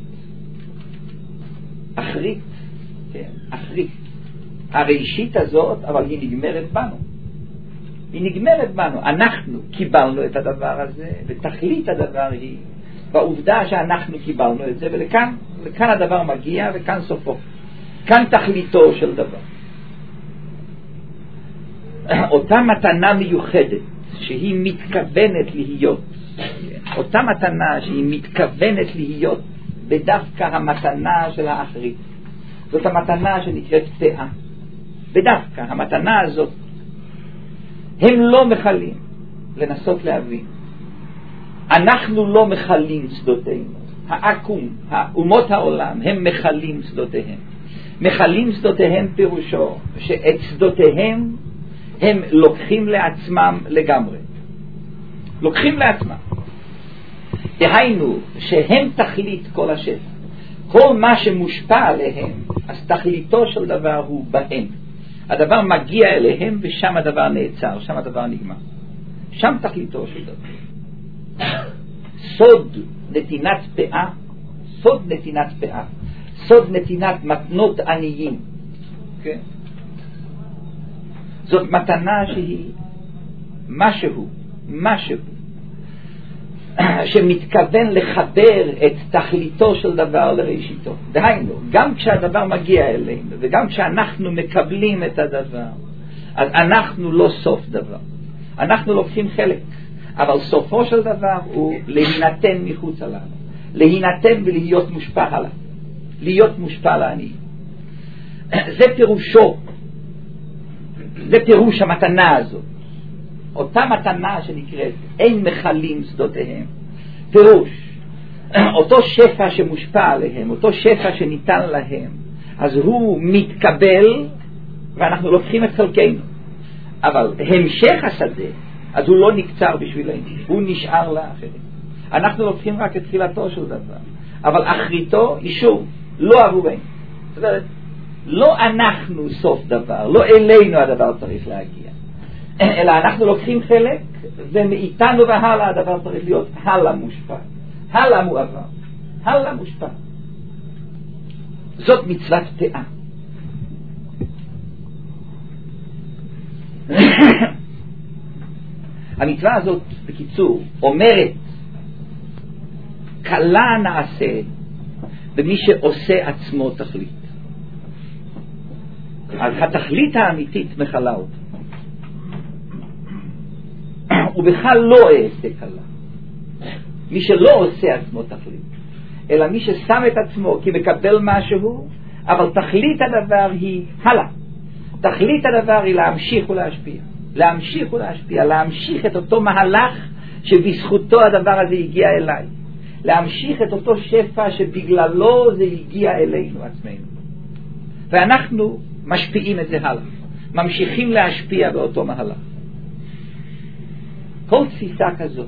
אחרית, כן, אחרית. הראשית הזאת, אבל היא נגמרת בנו. היא נגמרת בנו. אנחנו קיבלנו את הדבר הזה, ותכלית הדבר היא בעובדה שאנחנו קיבלנו את זה, ולכאן, לכאן הדבר מגיע, וכאן סופו. כאן תכליתו של דבר. אותה מתנה מיוחדת, שהיא מתכוונת להיות, אותה מתנה שהיא מתכוונת להיות, בדווקא המתנה של האחרית. זאת המתנה שנקראת פאה. בדווקא המתנה הזאת, הם לא מחלים, לנסות להבין. אנחנו לא מחלים שדותינו. העקום, האומות העולם, הם מחלים שדותיהם. מחלים שדותיהם פירושו שאת שדותיהם הם לוקחים לעצמם לגמרי. לוקחים לעצמם. דהיינו שהם תכלית כל השפע. כל מה שמושפע עליהם, אז תכליתו של דבר הוא בהם. הדבר מגיע אליהם ושם הדבר נעצר, שם הדבר נגמר. שם תכליתו של דבר. סוד נתינת פאה, סוד נתינת פאה, סוד נתינת מתנות עניים. כן? זאת מתנה שהיא משהו, משהו, שמתכוון לחבר את תכליתו של דבר לראשיתו. דהיינו, גם כשהדבר מגיע אלינו וגם כשאנחנו מקבלים את הדבר, אז אנחנו לא סוף דבר. אנחנו לוקחים חלק, אבל סופו של דבר הוא להינתן מחוץ עלינו, להינתן ולהיות מושפע עליו, להיות מושפע לעני. זה פירושו, זה פירוש המתנה הזאת. אותה מתנה שנקראת אין מחלים שדותיהם. פירוש, אותו שפע שמושפע עליהם, אותו שפע שניתן להם, אז הוא מתקבל ואנחנו לוקחים את חלקנו. אבל המשך השדה, אז הוא לא נקצר בשבילנו, הוא נשאר לאחרים. אנחנו לוקחים רק את תחילתו של דבר, אבל אחריתו אישור, לא עבורנו. זאת אומרת, לא אנחנו סוף דבר, לא אלינו הדבר צריך להגיע, אלא אנחנו לוקחים חלק, ומאיתנו והלאה הדבר צריך להיות הלאה מושפע, הלאה מועבר, הלאה מושפע. זאת מצוות פאה. המצווה הזאת בקיצור אומרת קלה נעשה במי שעושה עצמו תכלית. אז התכלית האמיתית מחלה אותה, ובכלל לא אעשה קלה מי שלא עושה עצמו תכלית, אלא מי ששם את עצמו כי מקבל משהו, אבל תכלית הדבר היא הלאה. תכלית הדבר היא להמשיך ולהשפיע, להמשיך ולהשפיע, להמשיך את אותו מהלך שבזכותו הדבר הזה הגיע אליי, להמשיך את אותו שפע שבגללו זה הגיע אלינו עצמנו, ואנחנו משפיעים את זה הלאה, ממשיכים להשפיע באותו מהלך. כל תפיסה כזאת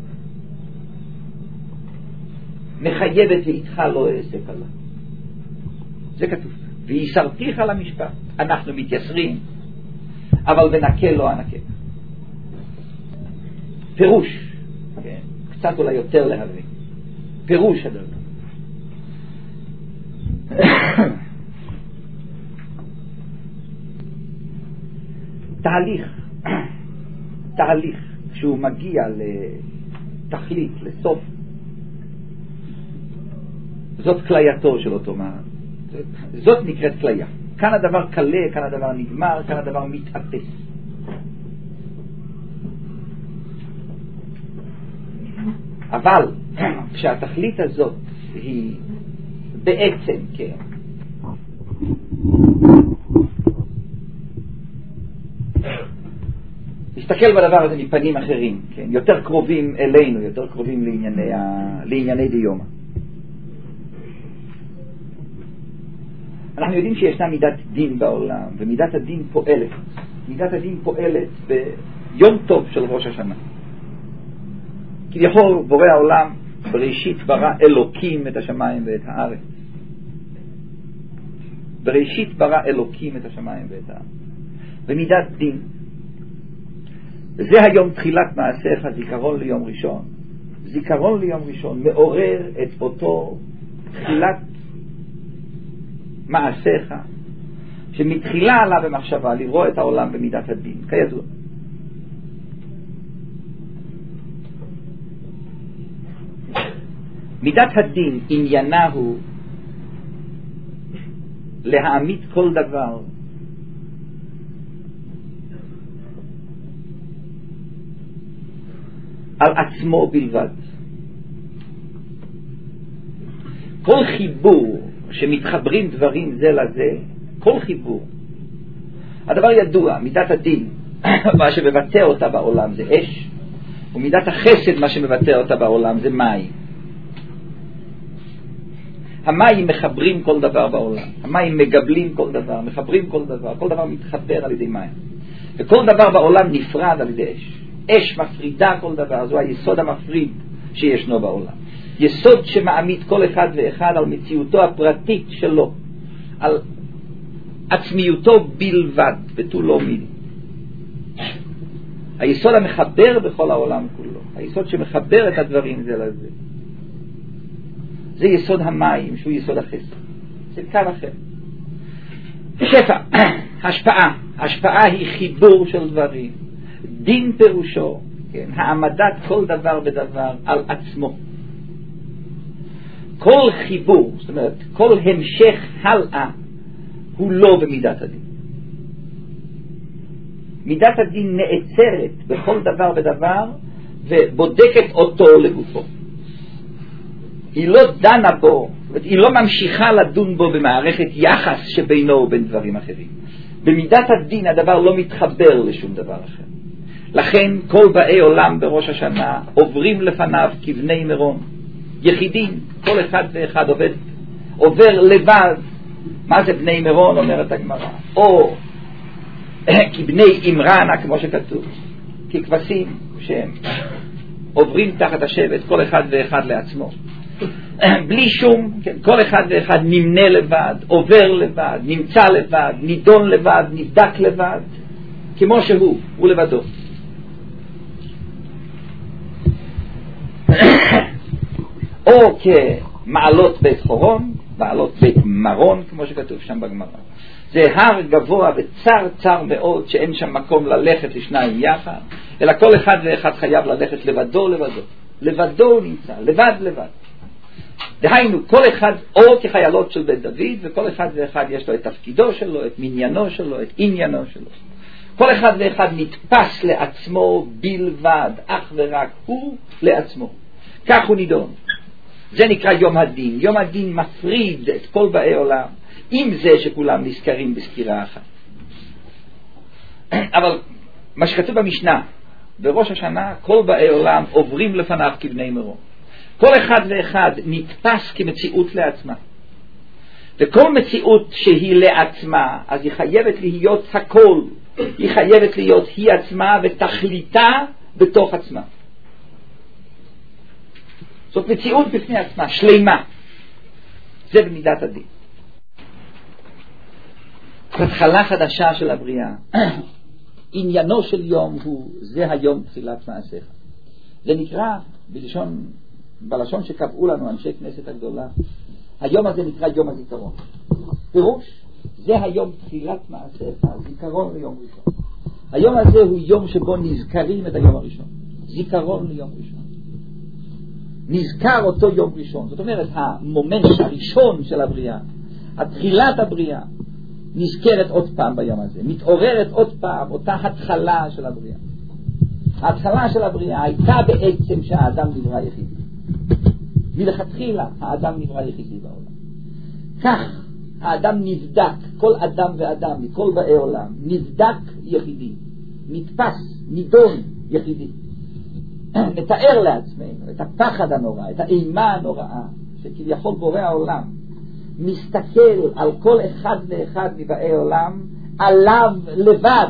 מחייבת ואיתך לא אעשה קלה. זה כתוב, ויסרתיך למשפט. אנחנו מתייסרים, אבל בנקה לא הנקה. פירוש, כן? קצת אולי יותר להבין, פירוש הדבר. תהליך, תהליך, כשהוא מגיע לתכלית, לסוף, זאת כלייתו של אותו מה, זאת נקראת כליה. כאן הדבר קלה, כאן הדבר נגמר, כאן הדבר מתאפס. אבל כשהתכלית הזאת היא בעצם, כן, נסתכל בדבר הזה מפנים אחרים, כן, יותר קרובים אלינו, יותר קרובים לענייני, ה... לענייני דיומא. אנחנו יודעים שישנה מידת דין בעולם, ומידת הדין פועלת. מידת הדין פועלת ביום טוב של ראש השנה. כביכול בורא העולם בראשית ברא אלוקים את השמיים ואת הארץ. בראשית ברא אלוקים את השמיים ואת הארץ. ומידת דין, זה היום תחילת מעשיך, זיכרון ליום ראשון. זיכרון ליום ראשון מעורר את אותו תחילת מעשיך, שמתחילה עלה במחשבה לברוא את העולם במידת הדין, כידוע. מידת הדין עניינה הוא להעמיד כל דבר על עצמו בלבד. כל חיבור שמתחברים דברים זה לזה, כל חיבור, הדבר ידוע, מידת הדין מה שמבטא אותה בעולם זה אש, ומידת החסד מה שמבטא אותה בעולם זה מים. המים מחברים כל דבר בעולם, המים מגבלים כל דבר, מחברים כל דבר, כל דבר מתחבר על ידי מים, וכל דבר בעולם נפרד על ידי אש. אש מפרידה כל דבר, זו היסוד המפריד שישנו בעולם, יסוד שמעמיד כל אחד ואחד על מציאותו הפרטית שלו, על עצמיותו בלבד, ותו לא מיל. היסוד המחבר בכל העולם כולו, היסוד שמחבר את הדברים זה לזה, זה יסוד המים, שהוא יסוד החסד. זה קו אחר. שפע, השפעה. השפעה היא חיבור של דברים. דין פירושו, כן, העמדת כל דבר בדבר על עצמו. כל חיבור, זאת אומרת, כל המשך הלאה, הוא לא במידת הדין. מידת הדין נעצרת בכל דבר בדבר, ובודקת אותו לגופו. היא לא דנה בו, היא לא ממשיכה לדון בו במערכת יחס שבינו ובין דברים אחרים. במידת הדין הדבר לא מתחבר לשום דבר אחר. לכן כל באי עולם בראש השנה עוברים לפניו כבני מירון, יחידים, כל אחד ואחד עובד, עובר לבד. מה זה בני מירון, אומרת הגמרא? או כבני אמרנה, כמו שכתוב, ככבשים שהם עוברים תחת השבט, כל אחד ואחד לעצמו, בלי שום, כן, כל אחד ואחד נמנה לבד, עובר לבד, נמצא לבד, נידון לבד, נבדק לבד, כמו שהוא, הוא לבדו. או כמעלות בית חורון, מעלות בית מרון, כמו שכתוב שם בגמרא. זה הר גבוה וצר צר מאוד, שאין שם מקום ללכת לשניים יחד, אלא כל אחד ואחד חייב ללכת לבדו לבדו. לבדו הוא נמצא, לבד לבד. דהיינו, כל אחד או כחיילות של בית דוד, וכל אחד ואחד יש לו את תפקידו שלו, את מניינו שלו, את עניינו שלו. כל אחד ואחד נתפס לעצמו בלבד, אך ורק הוא לעצמו. כך הוא נידון. זה נקרא יום הדין. יום הדין מפריד את כל באי עולם, עם זה שכולם נזכרים בסקירה אחת. אבל מה שכתוב במשנה, בראש השנה, כל באי עולם עוברים לפניו כבני מירון. כל אחד ואחד נתפס כמציאות לעצמה. וכל מציאות שהיא לעצמה, אז היא חייבת להיות הכל. היא חייבת להיות היא עצמה ותכליתה בתוך עצמה. זאת מציאות בפני עצמה, שלמה. זה במידת הדין. התחלה חדשה של הבריאה. עניינו של יום הוא, זה היום תחילת מעשיך. זה נקרא בלשון, בלשון שקבעו לנו אנשי כנסת הגדולה, היום הזה נקרא יום הזיכרון. פירוש, זה היום תחילת מעשיך, זיכרון ליום ראשון. היום הזה הוא יום שבו נזכרים את היום הראשון. זיכרון ליום ראשון. נזכר אותו יום ראשון. זאת אומרת, המומנט הראשון של הבריאה, התחילת הבריאה, נזכרת עוד פעם ביום הזה. מתעוררת עוד פעם אותה התחלה של הבריאה. ההתחלה של הבריאה הייתה בעצם שהאדם נברא יחידי. מלכתחילה האדם נברא יחידי בעולם. כך האדם נבדק, כל אדם ואדם מכל באי עולם נבדק יחידי, נתפס, נידון יחידי. נתאר לעצמנו את הפחד הנורא, את האימה הנוראה שכביכול בורא העולם מסתכל על כל אחד ואחד מבאי עולם עליו לבד.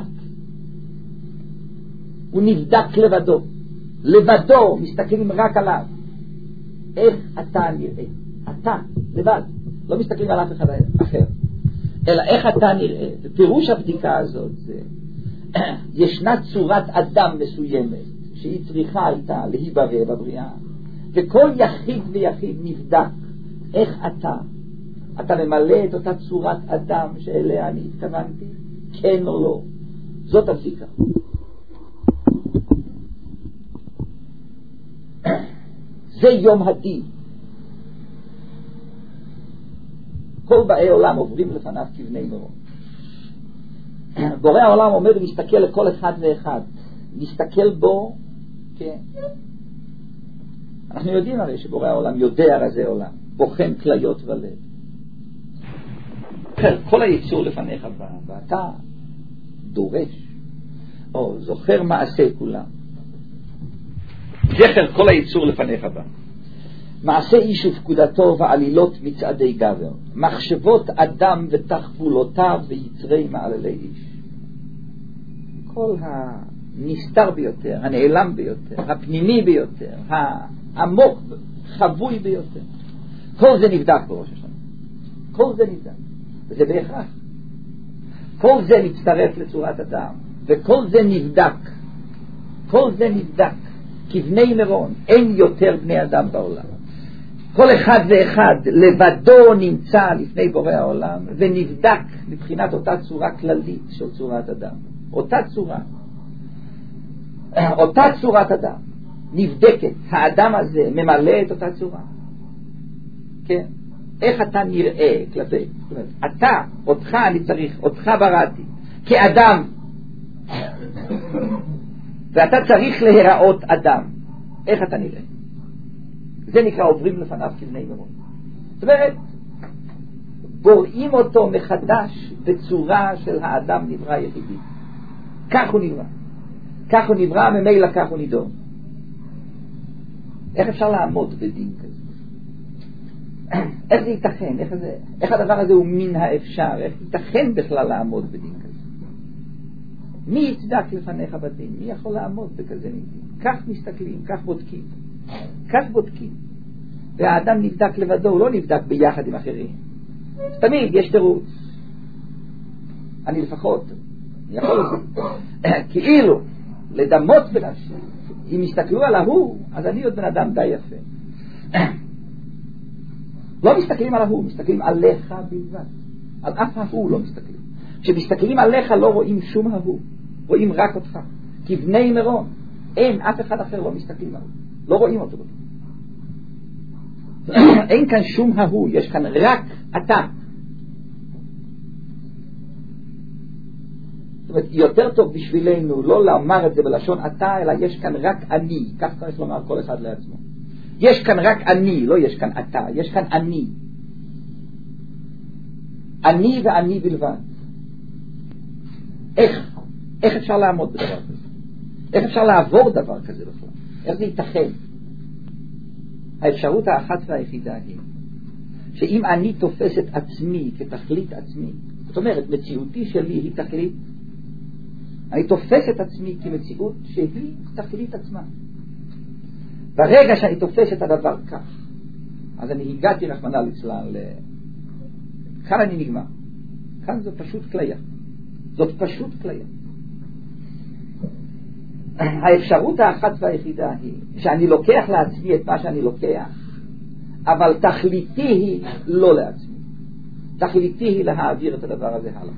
הוא נבדק לבדו, לבדו מסתכלים רק עליו. איך אתה נראה? אתה לבד, לא מסתכלים על אף אחד אחר, אלא איך אתה נראה. ופירוש הבדיקה הזאת זה ישנה צורת אדם מסוימת שהיא צריכה הייתה להיברא בבריאה, וכל יחיד ויחיד נבדק איך אתה אתה ממלא את אותה צורת אדם שאליה אני התכוונתי, כן או לא. זאת הבדיקה. זה יום הדין. כל באי עולם עוברים לפניו כבני מירון. בורא העולם עומד ומסתכל לכל אחד ואחד, מסתכל בו, כן. אנחנו יודעים הרי שבורא העולם יודע רזי עולם, בוחן כליות ולב. כל היצור לפניך בא, ואתה דורש או זוכר מעשה כולם. זכר כל היצור לפניך בא. מעשה איש ופקודתו ועלילות מצעדי גבר, מחשבות אדם ותחבולותיו ויצרי מעללי איש. כל הנסתר ביותר, הנעלם ביותר, הפנימי ביותר, העמוק, חבוי ביותר, כל זה נבדק בראש השנה. כל זה נבדק, וזה בהכרח. כל זה מצטרף לצורת אדם, וכל זה נבדק. כל זה נבדק כבני מירון. אין יותר בני אדם בעולם. כל אחד ואחד לבדו נמצא לפני בורא העולם ונבדק מבחינת אותה צורה כללית של צורת אדם. אותה צורה, אותה צורת אדם נבדקת. האדם הזה ממלא את אותה צורה. כן? איך אתה נראה כלפי? זאת אומרת, אתה, אותך אני צריך, אותך בראתי כאדם, ואתה צריך להיראות אדם. איך אתה נראה? זה נקרא עוברים לפניו כבני מירון. זאת אומרת, בוראים אותו מחדש בצורה של האדם נברא יחידי. כך הוא נברא. כך הוא נברא, ממילא כך הוא נידון. איך אפשר לעמוד בדין כזה? איך זה ייתכן? איך, זה, איך הדבר הזה הוא מן האפשר? איך ייתכן בכלל לעמוד בדין כזה? מי יצדק לפניך בדין? מי יכול לעמוד בכזה דין? כך מסתכלים, כך בודקים. כך בודקים. והאדם נבדק לבדו, הוא לא נבדק ביחד עם אחרים. תמיד יש תירוץ. אני לפחות יכול כאילו לדמות בנפשי. אם יסתכלו על ההוא, אז אני עוד בן אדם די יפה. לא מסתכלים על ההוא, מסתכלים עליך בלבד. על אף ההוא לא מסתכלים. כשמסתכלים עליך לא רואים שום ההוא, רואים רק אותך. כי בני מירון, אין אף אחד אחר לא מסתכלים עליו, לא רואים אותו. אין כאן שום ההוא, יש כאן רק אתה. זאת אומרת, יותר טוב בשבילנו לא לומר את זה בלשון אתה, אלא יש כאן רק אני. כך צריך לומר כל אחד לעצמו. יש כאן רק אני, לא יש כאן אתה, יש כאן אני. אני ואני בלבד. איך? איך אפשר לעמוד בדבר כזה? איך אפשר לעבור דבר כזה בכלל? איך זה ייתכן? האפשרות האחת והיחידה היא שאם אני תופס את עצמי כתכלית עצמי, זאת אומרת מציאותי שלי היא תכלית, אני תופס את עצמי כמציאות שהיא תכלית עצמה. ברגע שאני תופס את הדבר כך, אז אני הגעתי רחמנא ליצלן ל... כאן אני נגמר. כאן זאת פשוט כליה. זאת פשוט כליה. האפשרות האחת והיחידה היא שאני לוקח לעצמי את מה שאני לוקח, אבל תכליתי היא לא לעצמי. תכליתי היא להעביר את הדבר הזה הלאה.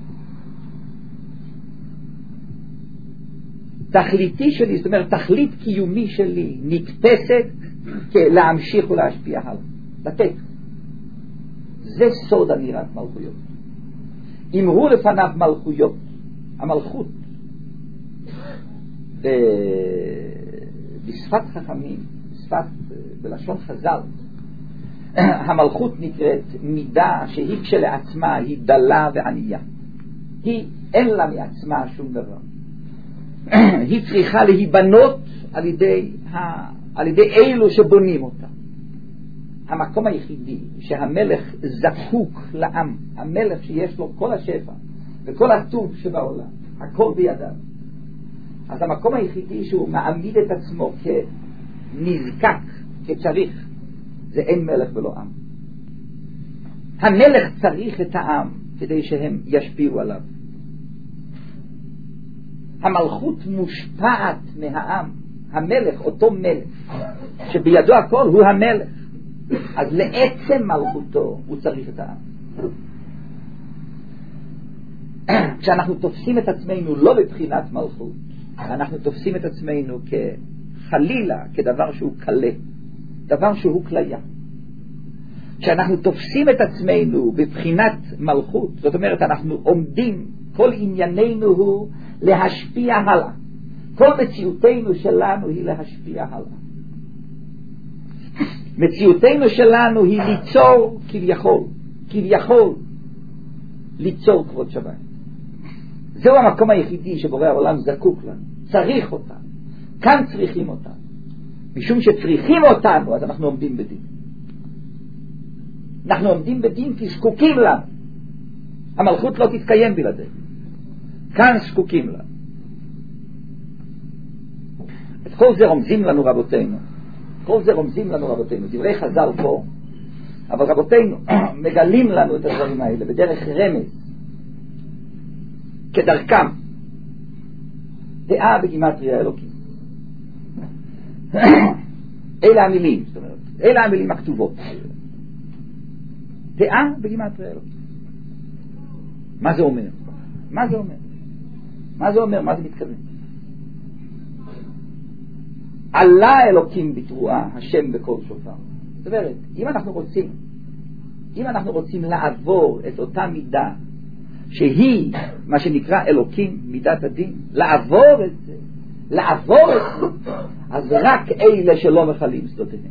תכליתי שלי, זאת אומרת, תכלית קיומי שלי נתפסת להמשיך ולהשפיע הלאה. לתת. זה סוד אמירת מלכויות. אמרו לפניו מלכויות, המלכות, בשפת חכמים, בשפת, בלשון חז"ל, המלכות נקראת מידה שהיא כשלעצמה היא דלה וענייה. היא אין לה מעצמה שום דבר. היא צריכה להיבנות על ידי, ה, על ידי אלו שבונים אותה. המקום היחידי שהמלך זקוק לעם, המלך שיש לו כל השפע וכל הטוב שבעולם, הכל בידיו, אז המקום היחידי שהוא מעמיד את עצמו כנזקק, כצריך, זה אין מלך ולא עם. המלך צריך את העם כדי שהם ישפיעו עליו. המלכות מושפעת מהעם. המלך, אותו מלך שבידו הכל הוא המלך, אז לעצם מלכותו הוא צריך את העם. כשאנחנו תופסים את עצמנו לא בבחינת מלכות, אנחנו תופסים את עצמנו כחלילה, כדבר שהוא קלה, דבר שהוא כליה. כשאנחנו תופסים את עצמנו בבחינת מלכות, זאת אומרת אנחנו עומדים, כל ענייננו הוא להשפיע הלאה. כל מציאותנו שלנו היא להשפיע הלאה. מציאותנו שלנו היא ליצור כביכול, כביכול ליצור כבוד שמיים. זהו המקום היחידי שבורא העולם זקוק לנו, צריך אותה, כאן צריכים אותה. משום שצריכים אותנו, אז אנחנו עומדים בדין. אנחנו עומדים בדין כי זקוקים לנו. המלכות לא תתקיים בלעדינו. כאן זקוקים לנו. את כל זה רומזים לנו רבותינו. כל זה רומזים לנו רבותינו. דברי חז"ל פה, אבל רבותינו מגלים לנו את הדברים האלה בדרך רמז, כדרכם. דעה בגימטריה אלוקים. אלה המילים, זאת אומרת, אלה המילים הכתובות. דעה בגימטריה אלוקים. מה זה אומר? מה זה אומר? מה זה אומר? מה זה מתכוון? עלה אלוקים בתרועה, השם בקול שופר. זאת אומרת, אם אנחנו רוצים, אם אנחנו רוצים לעבור את אותה מידה, שהיא מה שנקרא אלוקים, מידת הדין, לעבור את זה, לעבור את זה, אז רק אלה שלא מחלים שדותיהם.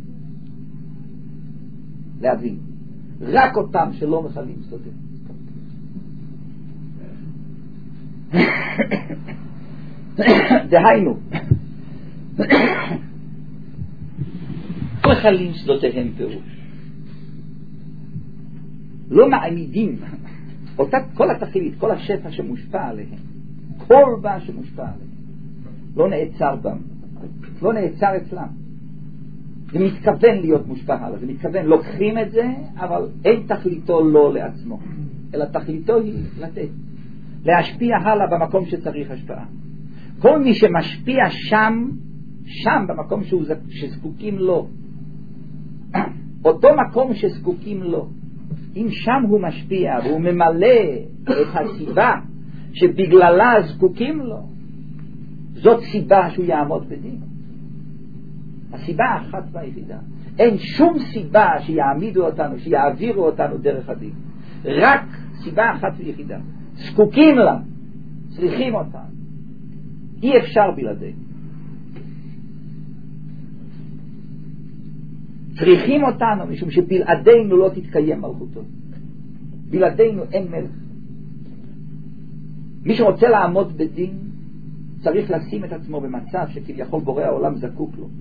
להבין. רק אותם שלא מחלים שדותיהם. דהיינו, מחלים שדותיהם פירוש. לא מעמידים אותה, כל התכלית, כל השפע שמושפע עליהם, כל מה שמושפע עליהם, לא נעצר בם, לא נעצר אצלם. זה מתכוון להיות מושפע עליו, זה מתכוון, לוקחים את זה, אבל אין תכליתו לא לעצמו, אלא תכליתו היא לתת, להשפיע הלאה במקום שצריך השפעה. כל מי שמשפיע שם, שם במקום שהוא, שזקוקים לו, אותו מקום שזקוקים לו, אם שם הוא משפיע והוא ממלא את הסיבה שבגללה זקוקים לו, זאת סיבה שהוא יעמוד בדין. הסיבה האחת והיחידה. אין שום סיבה שיעמידו אותנו, שיעבירו אותנו דרך הדין. רק סיבה אחת ויחידה. זקוקים לה, צריכים אותנו. אי אפשר בלעדינו. צריכים אותנו משום שבלעדינו לא תתקיים מלכותו. בלעדינו אין מלך. מי שרוצה לעמוד בדין צריך לשים את עצמו במצב שכביכול בורא העולם זקוק לו.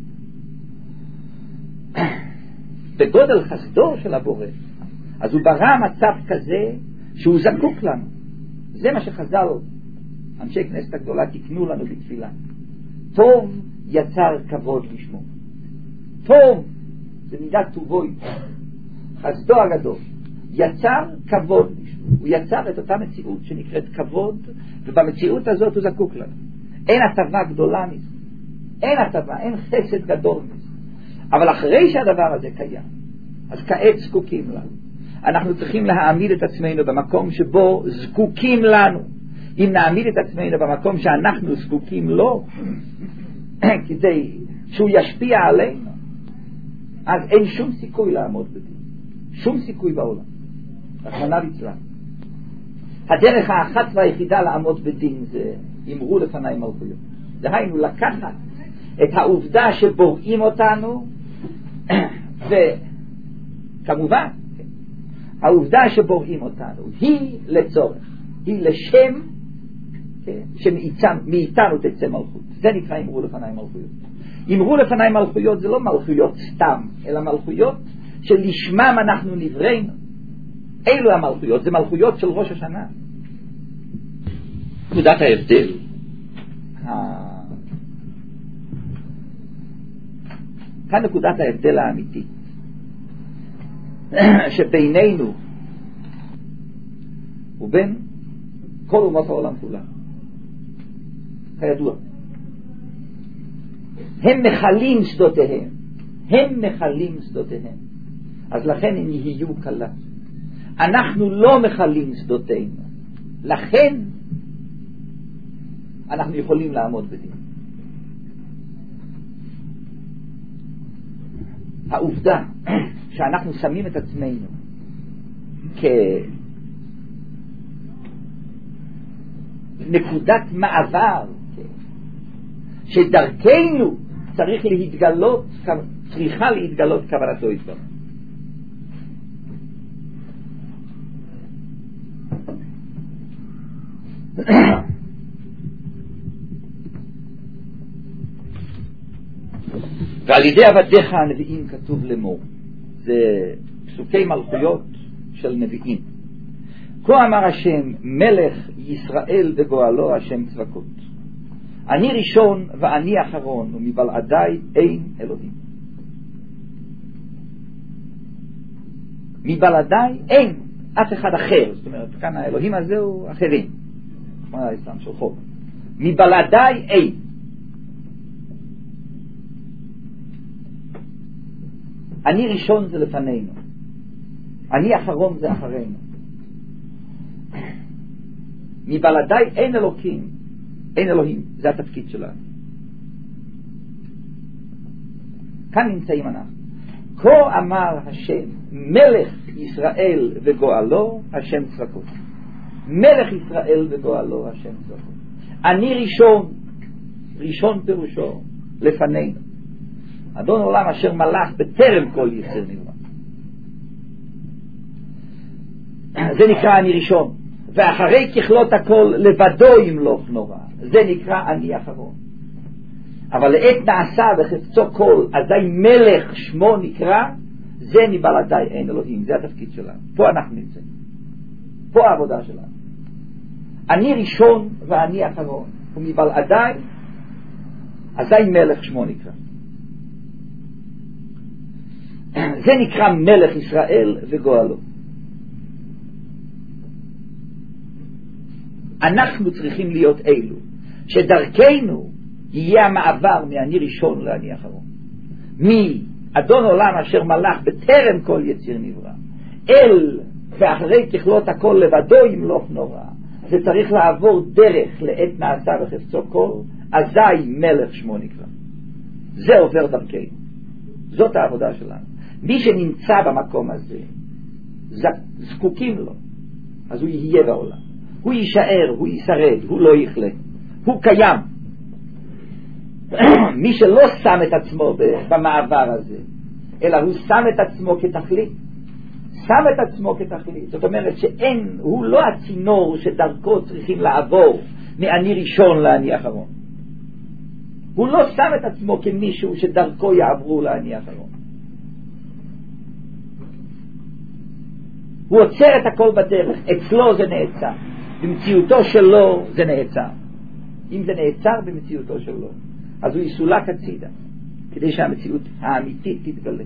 בגודל חסדו של הבורא, אז הוא ברא מצב כזה שהוא זקוק לנו. זה מה שחז"ל, אנשי כנסת הגדולה, תקנו לנו בתפילה. טוב יצר כבוד לשמו. טוב זה מידת טובוי, חסדו הגדול. יצר כבוד לשמו. הוא יצר את אותה מציאות שנקראת כבוד, ובמציאות הזאת הוא זקוק לנו. אין הטבה גדולה מזה, אין הטבה, אין חסד גדול מזה. אבל אחרי שהדבר הזה קיים, אז כעת זקוקים לנו. אנחנו צריכים להעמיד את עצמנו במקום שבו זקוקים לנו. אם נעמיד את עצמנו במקום שאנחנו זקוקים לו, כדי שהוא ישפיע עלינו, אז אין שום סיכוי לעמוד בדין. שום סיכוי בעולם. רחמנא ליצלן. הדרך האחת והיחידה לעמוד בדין זה אמרו לפניי מלכויות. דהיינו לקחת את העובדה שבוראים אותנו, וכמובן העובדה שבוראים אותנו היא לצורך, היא לשם, כן, שמאיתנו תצא מלכות. זה נקרא אמרו לפניי מלכויות. אמרו לפניי מלכויות זה לא מלכויות סתם, אלא מלכויות שלשמם אנחנו נבראנו. אלו המלכויות, זה מלכויות של ראש השנה. נקודת ההבדל, כאן נקודת ההבדל האמיתית שבינינו ובין כל אומות העולם כולם. כידוע, הם מחלים שדותיהם, הם מחלים שדותיהם, אז לכן הם יהיו קלה. אנחנו לא מחלים שדותינו, לכן אנחנו יכולים לעמוד בדין. העובדה שאנחנו שמים את עצמנו כנקודת מעבר, שדרכנו צריך להתגלות, צריכה להתגלות קבלתו יתברך. ועל ידי עבדיך הנביאים כתוב לאמור. זה פסוקי מלכויות של נביאים. כה אמר השם, מלך ישראל וגואלו, השם צבקות. אני ראשון ואני אחרון, ומבלעדיי אין אלוהים. מבלעדיי אין אף אחד אחר. זאת אומרת, כאן האלוהים הזה הוא אחרים. כמו האסלאם של חוב. מבלעדיי אין. אני ראשון זה לפנינו. אני אחרון זה אחרינו. מבלעדיי אין אלוקים. אין אלוהים. זה התפקיד שלנו. כאן נמצאים אנחנו. כה אמר השם, מלך ישראל וגואלו, השם צבקות. מלך ישראל וגואלו, השם צבקות. אני ראשון. ראשון פירושו לפנינו. אדון עולם אשר מלך בטרם כל יצר נברא. זה נקרא אני ראשון. ואחרי ככלות הכל לבדו ימלוך נורא. זה נקרא אני אחרון. אבל לעת נעשה וחפצו כל, אזי מלך שמו נקרא, זה מבלעדיי אין אלוהים. זה התפקיד שלנו. פה אנחנו נמצאים. פה העבודה שלנו. אני ראשון ואני אחרון. ומבלעדיי, אזי מלך שמו נקרא. זה נקרא מלך ישראל וגואלו. אנחנו צריכים להיות אלו שדרכנו יהיה המעבר מאני ראשון לאני אחרון, מאדון עולם אשר מלך בטרם כל יציר נברא אל ואחרי ככלות הכל לבדו ימלוך נורא. זה צריך לעבור דרך לעת נעשה וחפצו כל, אזי מלך שמו נקרא. זה עובר דרכנו. זאת העבודה שלנו. מי שנמצא במקום הזה זקוקים לו, אז הוא יהיה בעולם, הוא יישאר, הוא ישרד, הוא לא יחלה, הוא קיים. מי שלא שם את עצמו במעבר הזה, אלא הוא שם את עצמו כתכלית, שם את עצמו כתכלית, זאת אומרת שאין, הוא לא הצינור שדרכו צריכים לעבור מאני ראשון לאני אחרון. הוא לא שם את עצמו כמישהו שדרכו יעברו לאני אחרון. הוא עוצר את הכל בדרך. אצלו זה נעצר, במציאותו שלו זה נעצר. אם זה נעצר במציאותו שלו, אז הוא יסולק הצידה, כדי שהמציאות האמיתית תתגלה.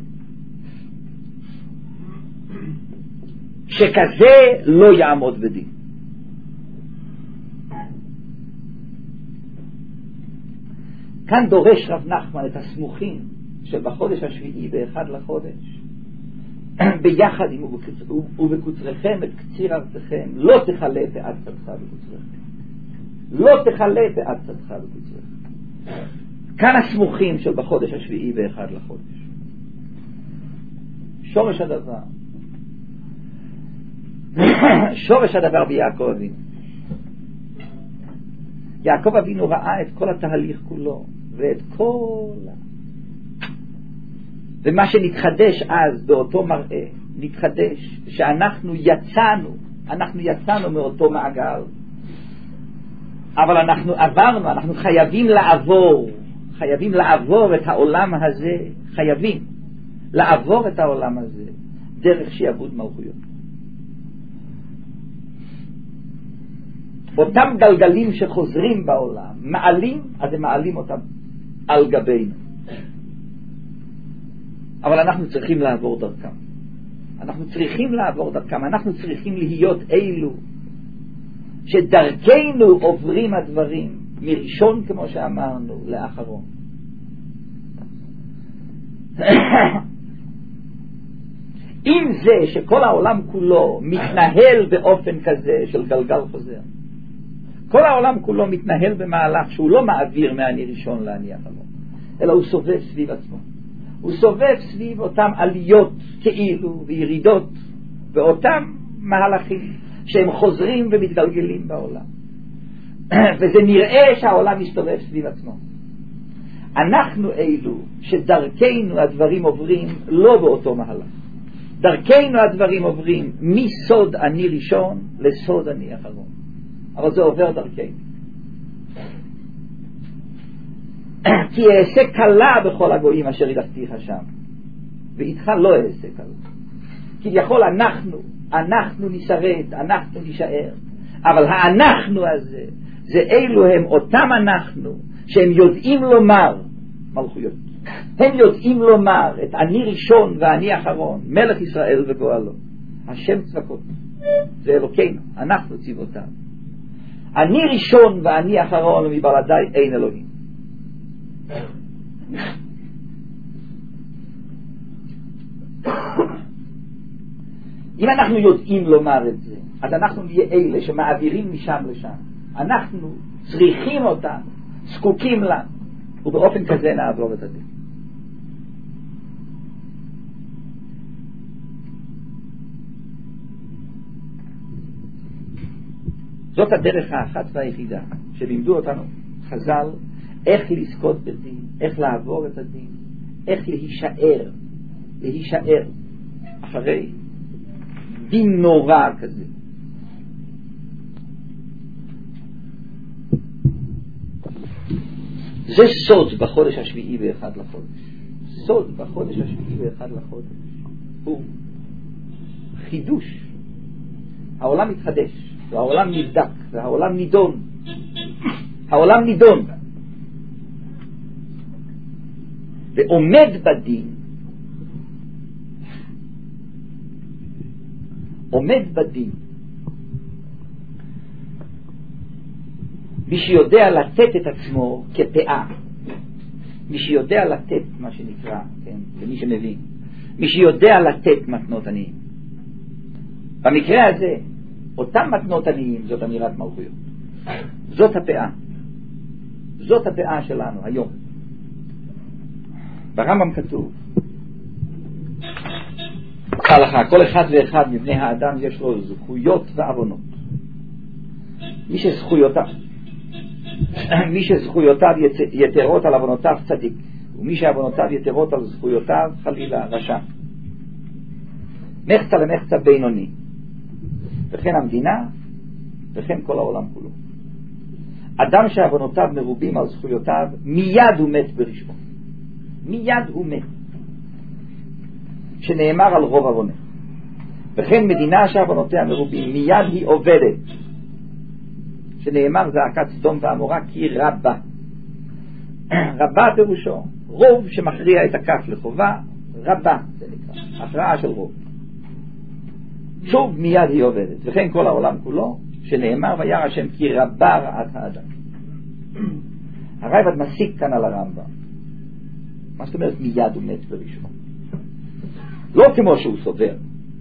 שכזה לא יעמוד בדין. כאן דורש רב נחמן את הסמוכים של בחודש השביעי באחד לחודש, ביחד עם ובקוצריכם את קציר ארצכם, לא תחלה פאת צדך בקוצריכם, לא תחלה פאת צדך בקוצריכם. כאן הסמוכים של בחודש השביעי באחד לחודש. שורש הדבר שורש הדבר ביעקב אבינו. יעקב אבינו ראה את כל התהליך כולו ואת כל ומה שנתחדש אז באותו מראה נתחדש שאנחנו יצאנו אנחנו יצאנו מאותו מעגל, אבל אנחנו עברנו, אנחנו חייבים לעבור חייבים לעבור את העולם הזה, חייבים לעבור את העולם הזה דרך שיעבוד מלכויות. אותם גלגלים שחוזרים בעולם מעלים, אז הם מעלים אותם על גבינו, אבל אנחנו צריכים לעבור דרכם. אנחנו צריכים לעבור דרכם. אנחנו צריכים להיות אילו שדרכנו עוברים הדברים מראשון, כמו שאמרנו, לאחרון. אם זה שכל העולם כולו מתנהל באופן כזה של גלגל חוזר, כל העולם כולו מתנהל במהלך שהוא לא מעביר מהני ראשון לאני אחרון, אלא הוא סובב סביב עצמו. הוא סובב סביב אותם עליות כאילו וירידות ואותם מהלכים שהם חוזרים ומתגלגלים בעולם. וזה נראה שהעולם מסתובב סביב עצמו. אנחנו אלו שדרכנו הדברים עוברים לא באותו מהלך. דרכנו הדברים עוברים מסוד אני ראשון לסוד אני אחרון. אבל זה עובר דרכנו. כי אעשה קלה בכל הגויים אשר ידחתיך שם, ואיתך לא אעשה קלה. כביכול אנחנו, אנחנו נשרת, אנחנו נשאר, אבל האנחנו הזה, זה אלו הם אותם אנחנו, שהם יודעים לומר, מלכויות, הם יודעים לומר את אני ראשון ואני אחרון, מלך ישראל וגואלו, השם צבקות, זה אלוקינו, אנחנו צבאותיו. אני ראשון ואני אחרון, ומבלעדיי אין אלוהים. אם אנחנו יודעים לומר את זה, אז אנחנו נהיה אלה שמעבירים משם לשם. אנחנו צריכים אותם, זקוקים לנו, ובאופן כזה נעבור את הדין. זאת הדרך האחת והיחידה שלימדו אותנו חז"ל, איך לזכות בדין, איך לעבור את הדין, איך להישאר, להישאר אחרי דין נורא כזה. זה סוד בחודש השביעי ואחד לחודש. סוד בחודש השביעי ואחד לחודש הוא חידוש. העולם מתחדש, והעולם נבדק, והעולם נידון. העולם נידון ועומד בדין, עומד בדין מי שיודע לתת את עצמו כפאה, מי שיודע לתת מה שנקרא, כן, למי שמבין, מי שיודע לתת מתנות עניים. במקרה הזה אותם מתנות עניים זאת אמירת מלכויות, זאת הפאה, זאת הפאה שלנו היום. ברמב"ם כתוב בהלכה, כל אחד ואחד מבני האדם יש לו זכויות ועוונות. מי שזכויותיו מי שזכויותיו יתרות על עוונותיו צדיק, ומי שעוונותיו יתרות על זכויותיו חלילה רשע. מחצה למחצה בינוני, וכן המדינה וכן כל העולם כולו. אדם שעוונותיו מרובים על זכויותיו מיד הוא מת ברשעו, מיד הוא מת, שנאמר על רוב עוונה. וכן מדינה שעוונותיה מרובים מיד היא עובדת, שנאמר זעקת סדום ועמורה כי רבה. רבה פירושו רוב שמכריע את הכף לחובה, רבה זה נקרא, הכרעה של רוב. שוב מיד היא עובדת. וכן כל העולם כולו, שנאמר וירא השם כי רבה רעת האדם. הרייבד מסיק כאן על הרמב"ם. מה זאת אומרת מיד הוא מת ברשעו? לא כמו שהוא סובר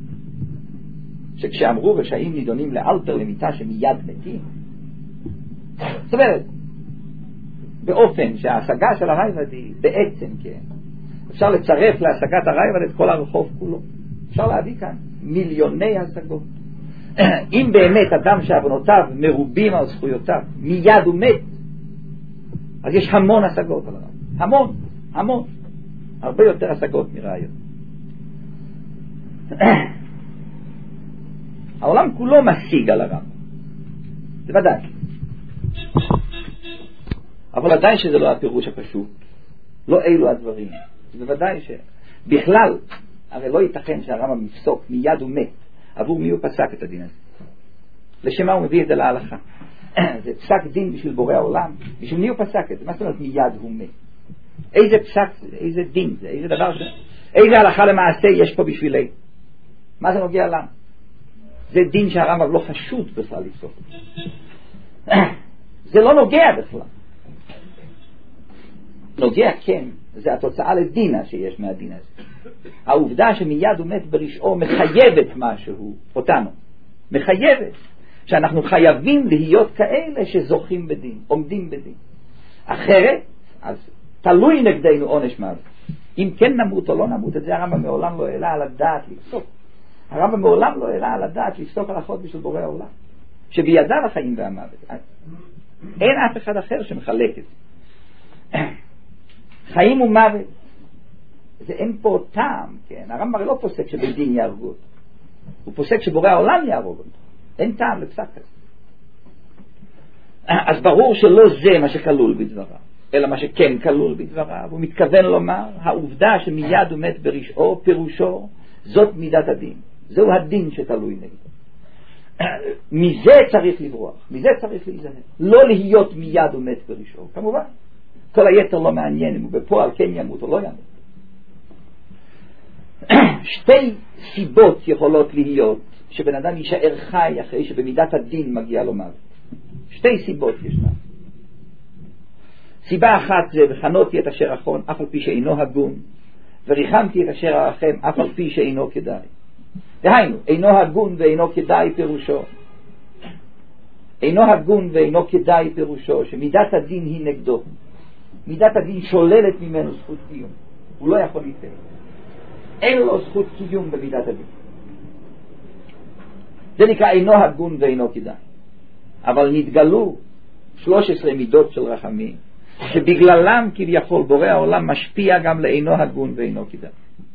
שכשאמרו רשעים נידונים לאלתר למיטה שמיד מתים, זאת אומרת באופן שההשגה של הרייבד היא בעצם, כן, אפשר לצרף להשגת הרייבד את כל הרחוב כולו, אפשר להביא כאן מיליוני השגות. אם באמת אדם שעוונותיו מרובים על זכויותיו מיד הוא מת, אז יש המון השגות על הרייבד, המון המון, הרבה יותר השגות מראיות. העולם כולו משיג על הרמב"ם, זה ודאי, אבל עדיין שזה לא הפירוש הפשוט, לא אלו הדברים. זה ודאי שבכלל הרי לא ייתכן שהרמב"ם יפסוק מיד הוא מת. עבור מי הוא פסק את הדין הזה? לשם מה הוא מביא את זה להלכה? זה פסק דין בשביל בורא העולם, בשביל מי הוא פסק את זה? מה זאת אומרת מיד הוא מת? איזה פסק זה? איזה דין זה? איזה דבר זה? איזה הלכה למעשה יש פה בשבילי? מה זה נוגע לנו? זה דין שהרמב"ם לא חשוד בכלל לפסוק. זה לא נוגע בכלל. נוגע כן, זה התוצאה לדינה שיש מהדין הזה. העובדה שמיד הוא מת ברשעו מחייבת משהו אותנו, מחייבת שאנחנו חייבים להיות כאלה שזוכים בדין, עומדים בדין. אחרת אז תלוי נגדנו עונש מוות. אם כן נמות או לא נמות, את זה הרמב"ם מעולם לא העלה על הדעת לפסוק. הרמב"ם מעולם לא העלה על הדעת לפסוק הלכות בשביל בורא העולם שבידיו החיים והמוות. אין אף אחד אחר שמחלק את זה. חיים ומוות, זה אין פה טעם, כן? הרמב"ם לא פוסק שבדין יהרגו אותו, הוא פוסק שבורא העולם יהרוג אותו. אין טעם לפסק כזה. אז ברור שלא זה מה שכלול בדבריו. אלא מה שכן כלול בדבריו. הוא מתכוון לומר, העובדה שמיד הוא מת ברשעו, פירושו, זאת מידת הדין. זהו הדין שתלוי נגדו. מזה צריך לברוח, מזה צריך להיזהר. לא להיות מיד הוא מת ברשעו, כמובן. כל היתר לא מעניין אם הוא בפועל כן ימות או לא ימות. שתי סיבות יכולות להיות שבן אדם יישאר חי אחרי שבמידת הדין מגיע לו מוות. שתי סיבות ישנה. סיבה אחת זה וחנותי את אשר אחון אף על פי שאינו הגון, וריחמתי את אשר ארחם אף על פי שאינו כדאי. דהיינו, אינו הגון ואינו כדאי פירושו. אינו הגון ואינו כדאי פירושו שמידת הדין היא נגדו. מידת הדין שוללת ממנו זכות קיום. הוא לא יכול להתקיים. אין לו זכות קיום במידת הדין. זה נקרא אינו הגון ואינו כדאי. אבל נתגלו שלוש עשרה מידות של רחמים, שבגללם כביכול בורא העולם משפיע גם לאינו הגון ואינו כדאי.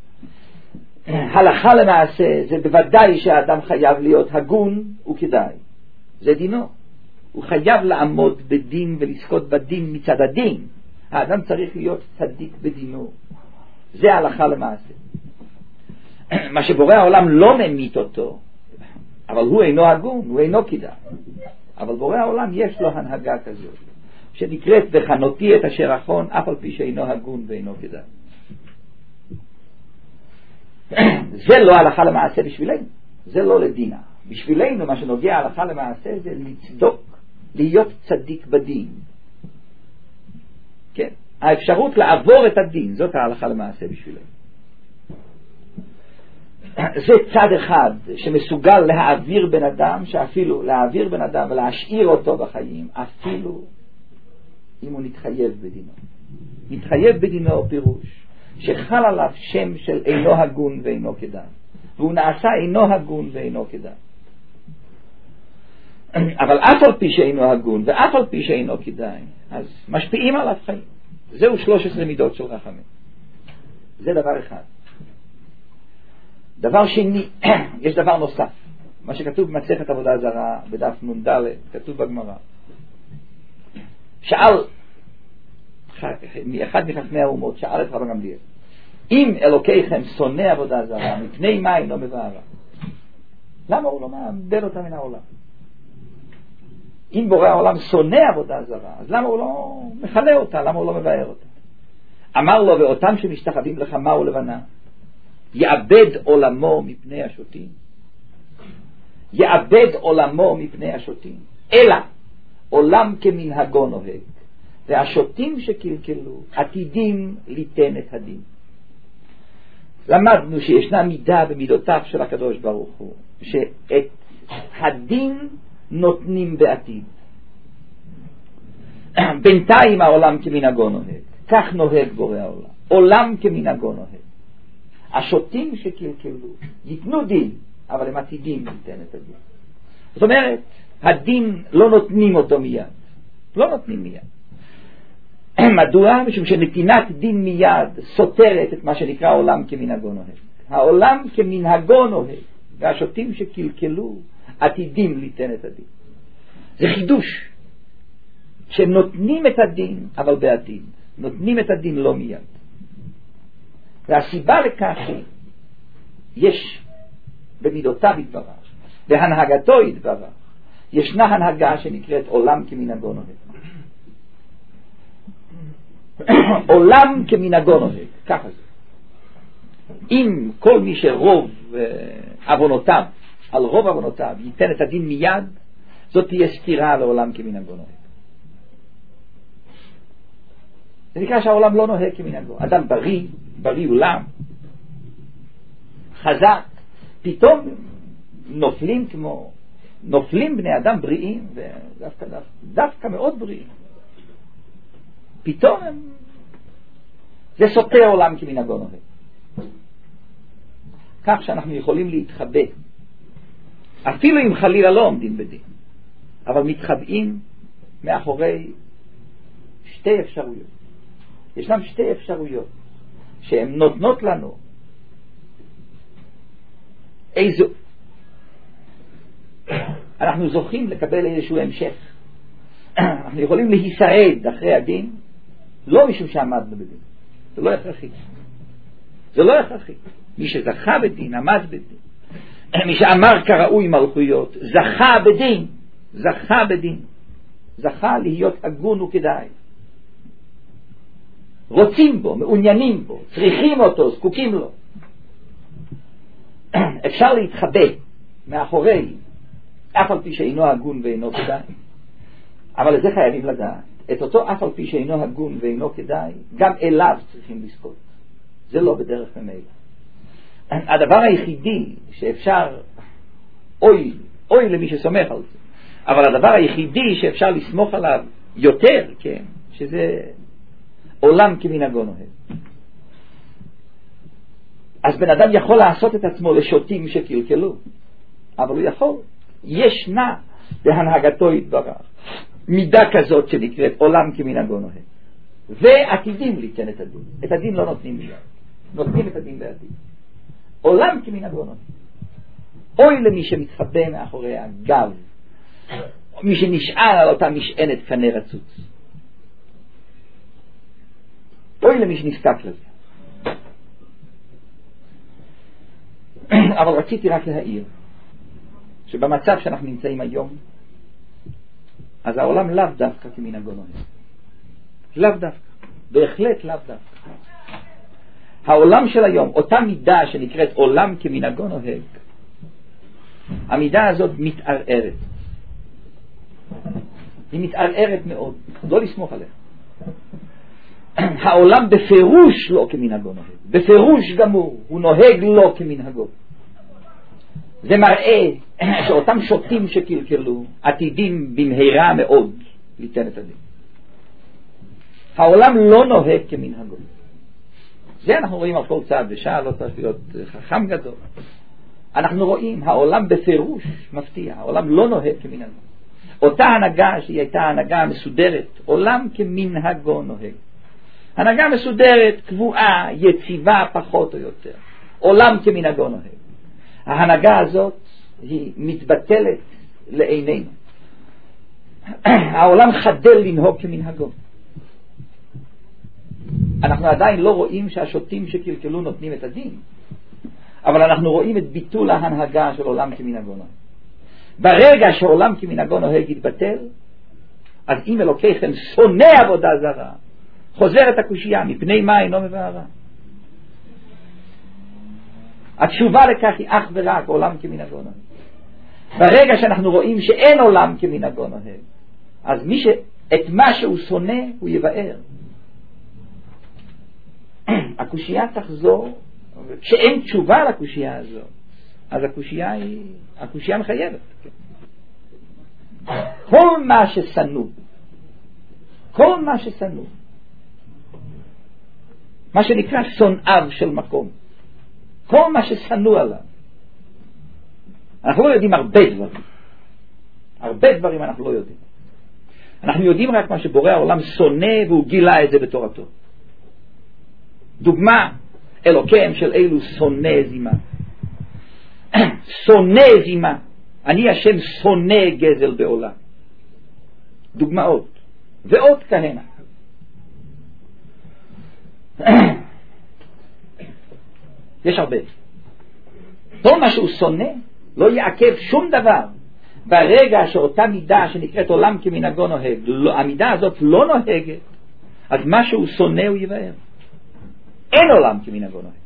הלכה למעשה זה בוודאי שהאדם חייב להיות הגון וכדאי. זה דינו. הוא חייב לעמוד בדין ולזכות בדין מצד הדין. האדם צריך להיות צדיק בדינו. זה הלכה למעשה. מה שבורא העולם לא ממית אותו, אבל הוא אינו הגון, הוא אינו כדאי. אבל בורא העולם יש לו הנהגה כזאת, שנקראת וחנותי את אשר אחון אף על פי שאינו הגון ואינו כדאי. זה לא הלכה למעשה בשבילנו, זה לא לדינה. בשבילנו מה שנוגע הלכה למעשה זה לצדוק, להיות צדיק בדין. כן, האפשרות לעבור את הדין, זאת ההלכה למעשה בשבילנו. זה צד אחד שמסוגל להעביר בן אדם, שאפילו להעביר בן אדם ולהשאיר אותו בחיים, אפילו אם הוא נתחייב בדינו. נתחייב בדינו פירוש שחל עליו שם של אינו הגון ואינו כדאי, והוא נעשה אינו הגון ואינו כדאי. אבל אף על פי שאינו הגון ואף על פי שאינו כדאי, אז משפיעים עליו חיים. זהו שלוש עשרה מידות של רחמים. זה דבר אחד. דבר שני, יש דבר נוסף, מה שכתוב במסכת עבודה זרה בדף נ"ד, כתוב בגמרא. שאל אחד מחכמי האומות, שאל את רבן גמליאל, אם אלוקיכם שונא עבודה זרה, מפני מה אינו מבערה? למה הוא לא מאבד אותה מן העולם? אם בורא העולם שונא עבודה זרה, אז למה הוא לא מכלה אותה? למה הוא לא מבאר אותה? אמר לו, ואותם שמשתחווים לחמה ולבנה, יאבד עולמו מפני השוטים. יאבד עולמו מפני השוטים. אלא עולם כמנהגו נוהג, והשוטים שקלקלו עתידים ליתן את הדין. למדנו שישנה מידה במידותיו של הקדוש ברוך הוא, שאת הדין נותנים בעתיד. בינתיים העולם כמנהגו נוהג, כך נוהג בורא העולם. עולם כמנהגו נוהג. השוטים שקלקלו ייתנו דין, אבל הם עתידים ליתן את הדין. זאת אומרת, הדין לא נותנים אותו מיד. לא נותנים מיד. מדוע? משום שנתינת דין מיד סותרת את מה שנקרא עולם כמנהגו נוהג. העולם כמנהגו נוהג, והשוטים שקלקלו עתידים ליתן את הדין. זה חידוש. שנותנים את הדין, אבל בעתיד. נותנים את הדין לא מיד. והסיבה לכך היא, יש במידותיו יתברך, והנהגתו יתברך, ישנה הנהגה שנקראת עולם כמנהגו נוהג. עולם כמנהגו נוהג, ככה זה. אם כל מי שרוב עוונותיו, על רוב עוונותיו, ייתן את הדין מיד, זאת תהיה סתירה לעולם כמנהגו נוהג. זה נקרא שהעולם לא נוהג כמנהגו. אדם בריא, בריא עולם, חזק, פתאום נופלים כמו, נופלים בני אדם בריאים, ודווקא דווקא, דווקא מאוד בריאים. פתאום הם, זה סותר עולם כמנהגו נוהג. כך שאנחנו יכולים להתחבא, אפילו אם חלילה לא עומדים בדין, אבל מתחבאים מאחורי שתי אפשרויות. ישנם שתי אפשרויות שהן נותנות לנו איזו, אנחנו זוכים לקבל איזשהו המשך. אנחנו יכולים להישרד אחרי הדין לא משום שעמדנו בדין. זה לא הכרחי. זה לא הכרחי. מי שזכה בדין, עמד בדין. מי שאמר כראוי מלכויות, זכה בדין. זכה בדין. זכה להיות הגון וכדאי. רוצים בו, מעוניינים בו, צריכים אותו, זקוקים לו. אפשר להתחבא מאחורי, אף על פי שאינו הגון ואינו כדאי. אבל לזה חייבים לדעת. את אותו אף על פי שאינו הגון ואינו כדאי, גם אליו צריכים לזכות. זה לא בדרך ממילא. הדבר היחידי שאפשר, אוי, אוי למי שסומך על זה, אבל הדבר היחידי שאפשר לסמוך עליו יותר, כן, שזה עולם כמנהגו נוהג. אז בן אדם יכול לעשות את עצמו לשוטים שקלקלו, אבל הוא יכול. ישנה בהנהגתו יתברך מידה כזאת שנקראת עולם כמנהגו נוהג, ועתידים ליתן את הדין. את הדין לא נותנים מיד, נותנים את הדין בעתיד. עולם כמנהגו נוהג. אוי למי שמתחבא מאחורי הגב, מי שנשאר על אותה משענת קנה רצוץ. אוי למי שנזקק לזה. אבל רציתי רק להעיר שבמצב שאנחנו נמצאים היום, אז העולם לאו דווקא כמנהגו נוהג. לאו דווקא. בהחלט לאו דווקא. העולם של היום, אותה מידה שנקראת עולם כמנהגו נוהג, המידה הזאת מתערערת. היא מתערערת מאוד. לא לסמוך עליה. העולם בפירוש לא כמנהגו נוהג. בפירוש גמור. הוא נוהג לא כמנהגו. זה מראה שאותם שוטים שקלקלו עתידים במהרה מאוד ליתן את הדין. העולם לא נוהג כמנהגו. זה אנחנו רואים על כל צעד ושעה, לא צריך להיות חכם גדול. אנחנו רואים, העולם בפירוש מפתיע, העולם לא נוהג כמנהגו. אותה הנהגה שהיא הייתה הנהגה מסודרת, עולם כמנהגו נוהג. הנהגה מסודרת, קבועה, יציבה פחות או יותר. עולם כמנהגו נוהג. ההנהגה הזאת היא מתבטלת לעינינו. העולם חדל לנהוג כמנהגו. אנחנו עדיין לא רואים שהשוטים שקלקלו נותנים את הדין, אבל אנחנו רואים את ביטול ההנהגה של עולם כמנהגו נוהג. ברגע שעולם כמנהגו נוהג יתבטל, אז אם אלוקיכם שונא עבודה זרה, חוזרת הקושייה, מפני מה אינו מבארה. התשובה לכך היא אך ורק עולם כמנהגו נוהג. ברגע שאנחנו רואים שאין עולם כמנהגו נוהג, אז מי שאת מה שהוא שונא הוא יבאר. הקושייה תחזור, כשאין תשובה לקושייה הזו, אז הקושייה היא, הקושייה מחייבת. כל מה ששנוא, כל מה ששנוא, מה שנקרא שונאיו של מקום, כל מה ששנוא עליו, אנחנו לא יודעים הרבה דברים, הרבה דברים אנחנו לא יודעים. אנחנו יודעים רק מה שבורא העולם שונא והוא גילה את זה בתורתו. דוגמה, אלוקיהם של אלו שונא זימה. שונא זימה. אני השם שונא גזל בעולם. דוגמאות. ועוד כהנה. יש הרבה. כל מה שהוא שונא לא יעכב שום דבר. ברגע שאותה מידה שנקראת עולם כמנהגו נוהג, לא, המידה הזאת לא נוהגת, אז מה שהוא שונא הוא יבאר. אין עולם כמנהגו נוהג.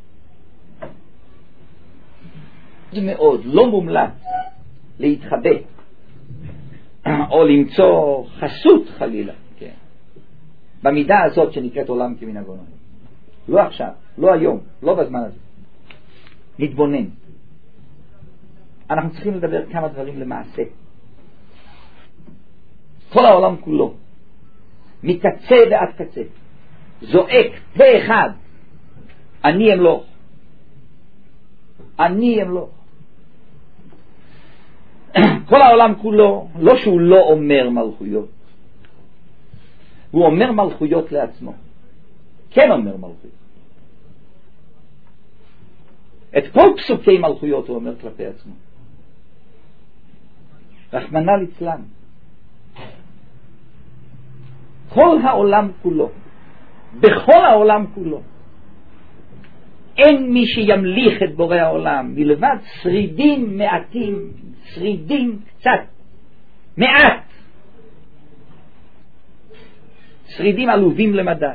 זה מאוד לא מומלץ להתחבא או למצוא חסות חלילה, כן, במידה הזאת שנקראת עולם כמנהגו נוהג. לא עכשיו, לא היום, לא בזמן הזה. נתבונן. אנחנו צריכים לדבר כמה דברים למעשה. כל העולם כולו מקצה ועד קצה זועק פה אחד, אני אמלוך, אני אמלוך. כל העולם כולו, לא שהוא לא אומר מלכויות, הוא אומר מלכויות לעצמו. כן אומר מלכויות. את כל פסוקי מלכויות הוא אומר כלפי עצמו. רחמנא ליצלן. כל העולם כולו בכל העולם כולו. אין מי שימליך את בורא העולם מלבד שרידים מעטים, שרידים קצת, מעט, שרידים עלובים למדי,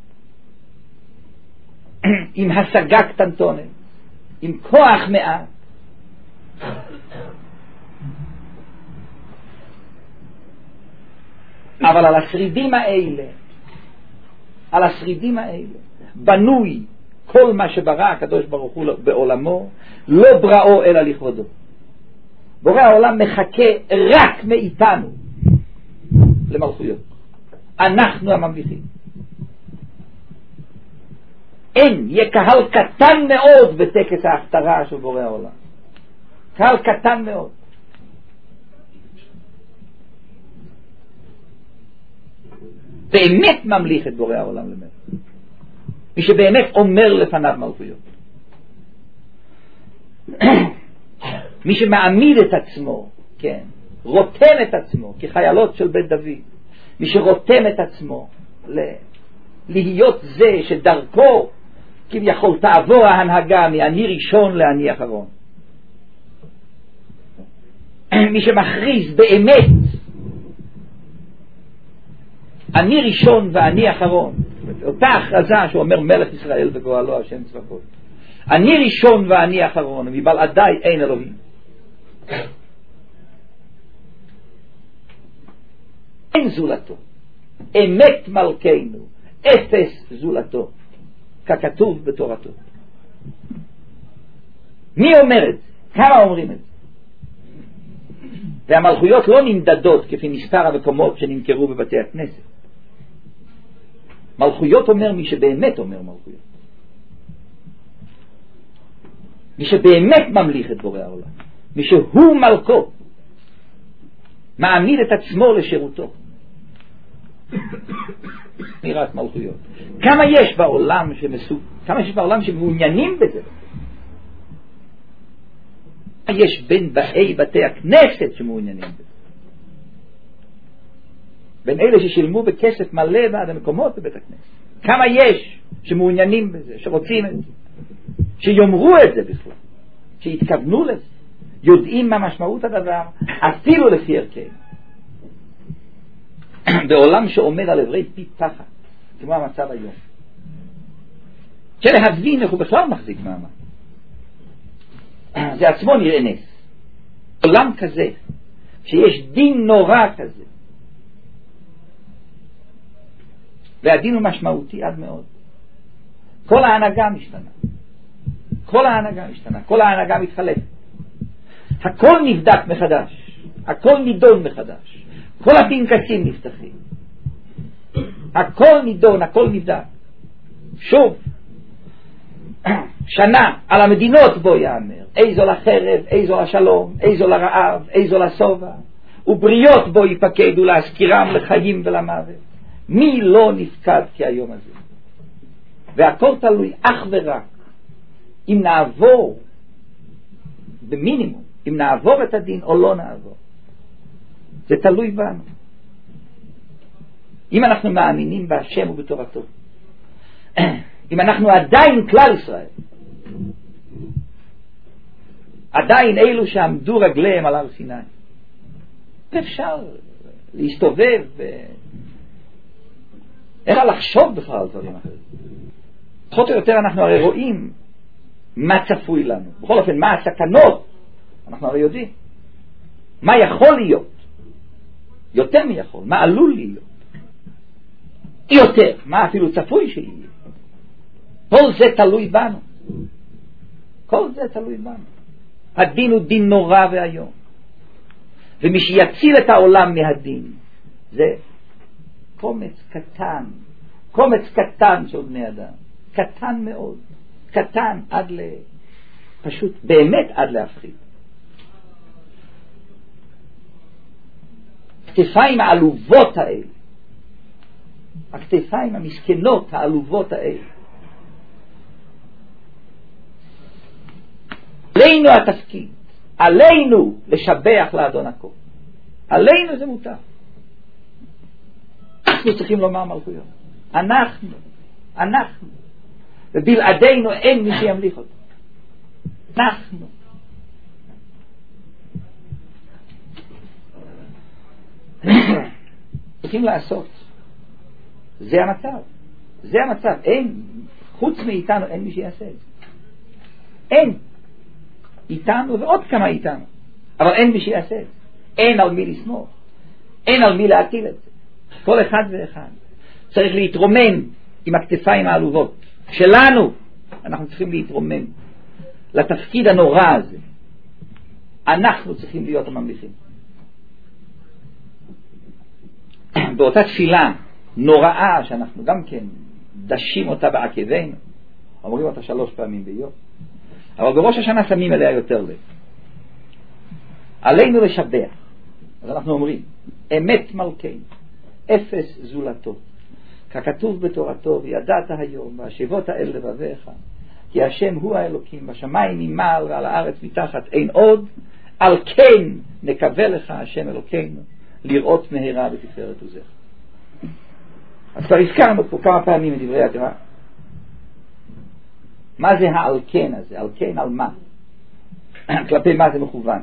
עם השגה קטנטונת, עם כוח מעט. אבל על השרידים האלה, על השרידים האלה, בנוי כל מה שברא הקדוש ברוך הוא בעולמו, לא בראו אלא לכבודו. בורא העולם מחכה רק מאיתנו למלכויות. אנחנו הממליכים. אין, יהיה קהל קטן מאוד בטקס ההכתרה של בורא העולם. קהל קטן מאוד. באמת ממליך את בורא העולם למלך. מי שבאמת אומר לפניו מלכויות. מי שמעמיד את עצמו, כן, רותם את עצמו כחיילות של בית דוד. מי שרותם את עצמו ל- להיות זה שדרכו כביכול תעבור ההנהגה מאני ראשון לאני אחרון. מי שמכריז באמת אני ראשון ואני אחרון, אותה הכרזה שאומר מלך ישראל וגואלו השם צבאות, אני ראשון ואני אחרון, מבלעדיי אין אלוהים. אין זולתו, אמת מלכנו, אפס זולתו, ככתוב בתורתו. מי אומר את זה? כמה אומרים את זה? והמלכויות לא נמדדות כפי מספר המקומות שנמכרו בבתי הכנסת. מלכויות אומר מי שבאמת אומר מלכויות, מי שבאמת ממליך את בורא העולם, מי שהוא מלכו, מעמיד את עצמו לשירותו. נראת מלכויות. כמה יש בעולם שמסוג, כמה יש בעולם שמעוניינים בזה? יש בין באי בתי הכנסת שמעוניינים בזה, בין אלה ששילמו בכסף מלא בעד המקומות בבית הכנסת. כמה יש שמעוניינים בזה, שרוצים את זה, שיאמרו את זה בכלל, שיתכוונו לזה, יודעים מה משמעות הדבר, אפילו לפי ערכי. בעולם שעומד על עברי פי פחת, כמו המצב היום, שלהבין איך הוא בכלל מחזיק מעמד, זה עצמו נראה נס. עולם כזה, שיש דין נורא כזה, והדין הוא משמעותי עד מאוד. כל ההנהגה משתנה, כל ההנהגה משתנה, כל ההנהגה מתחלפת, הכל נבדק מחדש, הכל נידון מחדש, כל הפנקסים נפתחים, הכל נידון, הכל נבדק שוב. שנה על המדינות בו יאמר, איזו לחרב, איזו לשלום, איזו לרעב, איזו לשובע, ובריות בו יפקדו להזכירם לחיים ולמוות. מי לא נפקד כהיום הזה? והכל תלוי אך ורק אם נעבור במינימום, אם נעבור את הדין או לא נעבור. זה תלוי בנו. אם אנחנו מאמינים בהשם ובתורתו, אם אנחנו עדיין כלל ישראל, עדיין אלו שעמדו רגליהם על הר סיני, אפשר להסתובב ו... איך לחשוב בכלל על דברים אחרים. פחות או יותר אנחנו הרי רואים מה צפוי לנו, בכל אופן מה הסכנות אנחנו הרי יודעים, מה יכול להיות, יותר מי יכול, מה עלול להיות, יותר מה אפילו צפוי שיהיה. כל זה תלוי בנו, כל זה תלוי בנו. הדין הוא דין נורא והיום, ומי שיציל את העולם מהדין זה קומץ קטן, קומץ קטן של בני אדם, קטן מאוד, קטן עד ל... פשוט באמת עד להפחיד. הכתפיים העלובות האלה, הכתפיים המסכנות העלובות האלה, עלינו התפקיד, עלינו לשבח לאדון הכל, עלינו זה מותר. אנחנו צריכים לומר מלכויות, אנחנו אנחנו. ובלעדינו אין מי שימליך אותו. אנחנו. צריכים לעשות. זה המצב. זה המצב. אין, חוץ מאיתנו אין מי שיעשה את זה. אין. איתנו ועוד כמה איתנו. אבל אין מי שיעשה את זה. אין על מי לסמוך. אין על מי להטיל את זה. כל אחד ואחד צריך להתרומם עם הכתפיים העלובות שלנו. אנחנו צריכים להתרומם לתפקיד הנורא הזה. אנחנו צריכים להיות הממליכים. באותה תפילה נוראה שאנחנו גם כן דשים אותה בעקבינו, אומרים אותה שלוש פעמים ביום, אבל בראש השנה שמים אליה יותר לב. עלינו לשבח. אז אנחנו אומרים אמת מלכנו אפס זולתו, ככתוב בתורתו, וידעת היום והשבות האל לבביך, כי השם הוא האלוקים, בשמיים ממעל ועל הארץ מתחת אין עוד, על כן נקווה לך השם אלוקינו לראות מהרה בתפארת עוזך. אז כבר הזכרנו פה כמה פעמים מדברי הגר"א. מה זה העל כן הזה? על כן על מה? כלפי מה זה מכוון?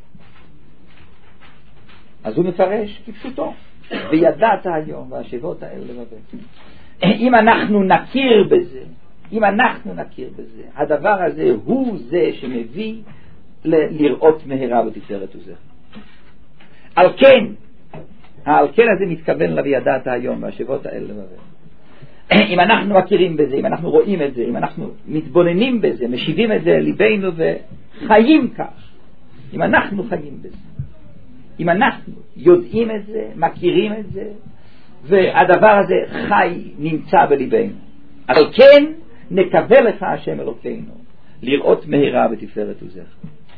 אז הוא מפרש כפשוטו, וידעת היום והשבות האל לבביך. אם אנחנו נכיר בזה, אם אנחנו נכיר בזה, הדבר הזה הוא זה שמביא ל- לראות מהרה בתפארת עוזך. על כן, העל כן הזה מתכוון לה וידעת היום והשבות האל לבביך. אם אנחנו מכירים בזה, אם אנחנו רואים את זה, אם אנחנו מתבוננים בזה, משיבים את זה ליבנו וחיים כך, אם אנחנו חיים בזה, אם אנחנו יודעים את זה, מכירים את זה, והדבר הזה חי, נמצא בליבנו, אבל כן נקווה לך השם אלוקינו לראות מהרה בתפארת עוזך.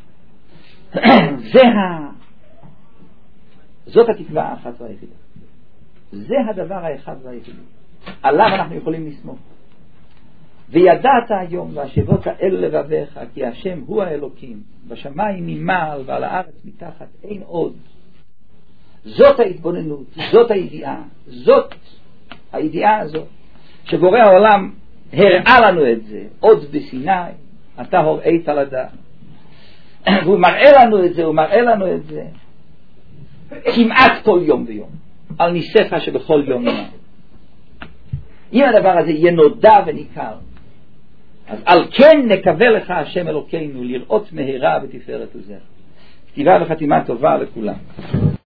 זה ה... זאת התקווה האחת והיחידה. זה הדבר האחד והיחידי. עליו אנחנו יכולים לסמוך. וידעת היום והשבות האל לבביך, כי השם הוא האלוקים, בשמיים ממעל ועל הארץ מתחת אין עוד. זאת ההתבוננות, זאת הידיעה, זאת הידיעה הזאת, שבורא העולם הראה לנו את זה, עוד בסיני, אתה הוראית לדעת. והוא מראה לנו את זה, הוא מראה לנו את זה, כמעט כל יום ויום, על ניסך שבכל יום יום. אם הדבר הזה יהיה נודע וניכר, אז על כן נקווה לך השם אלוקינו לראות מהרה בתפארת עוזך. כתיבה וחתימה טובה לכולם.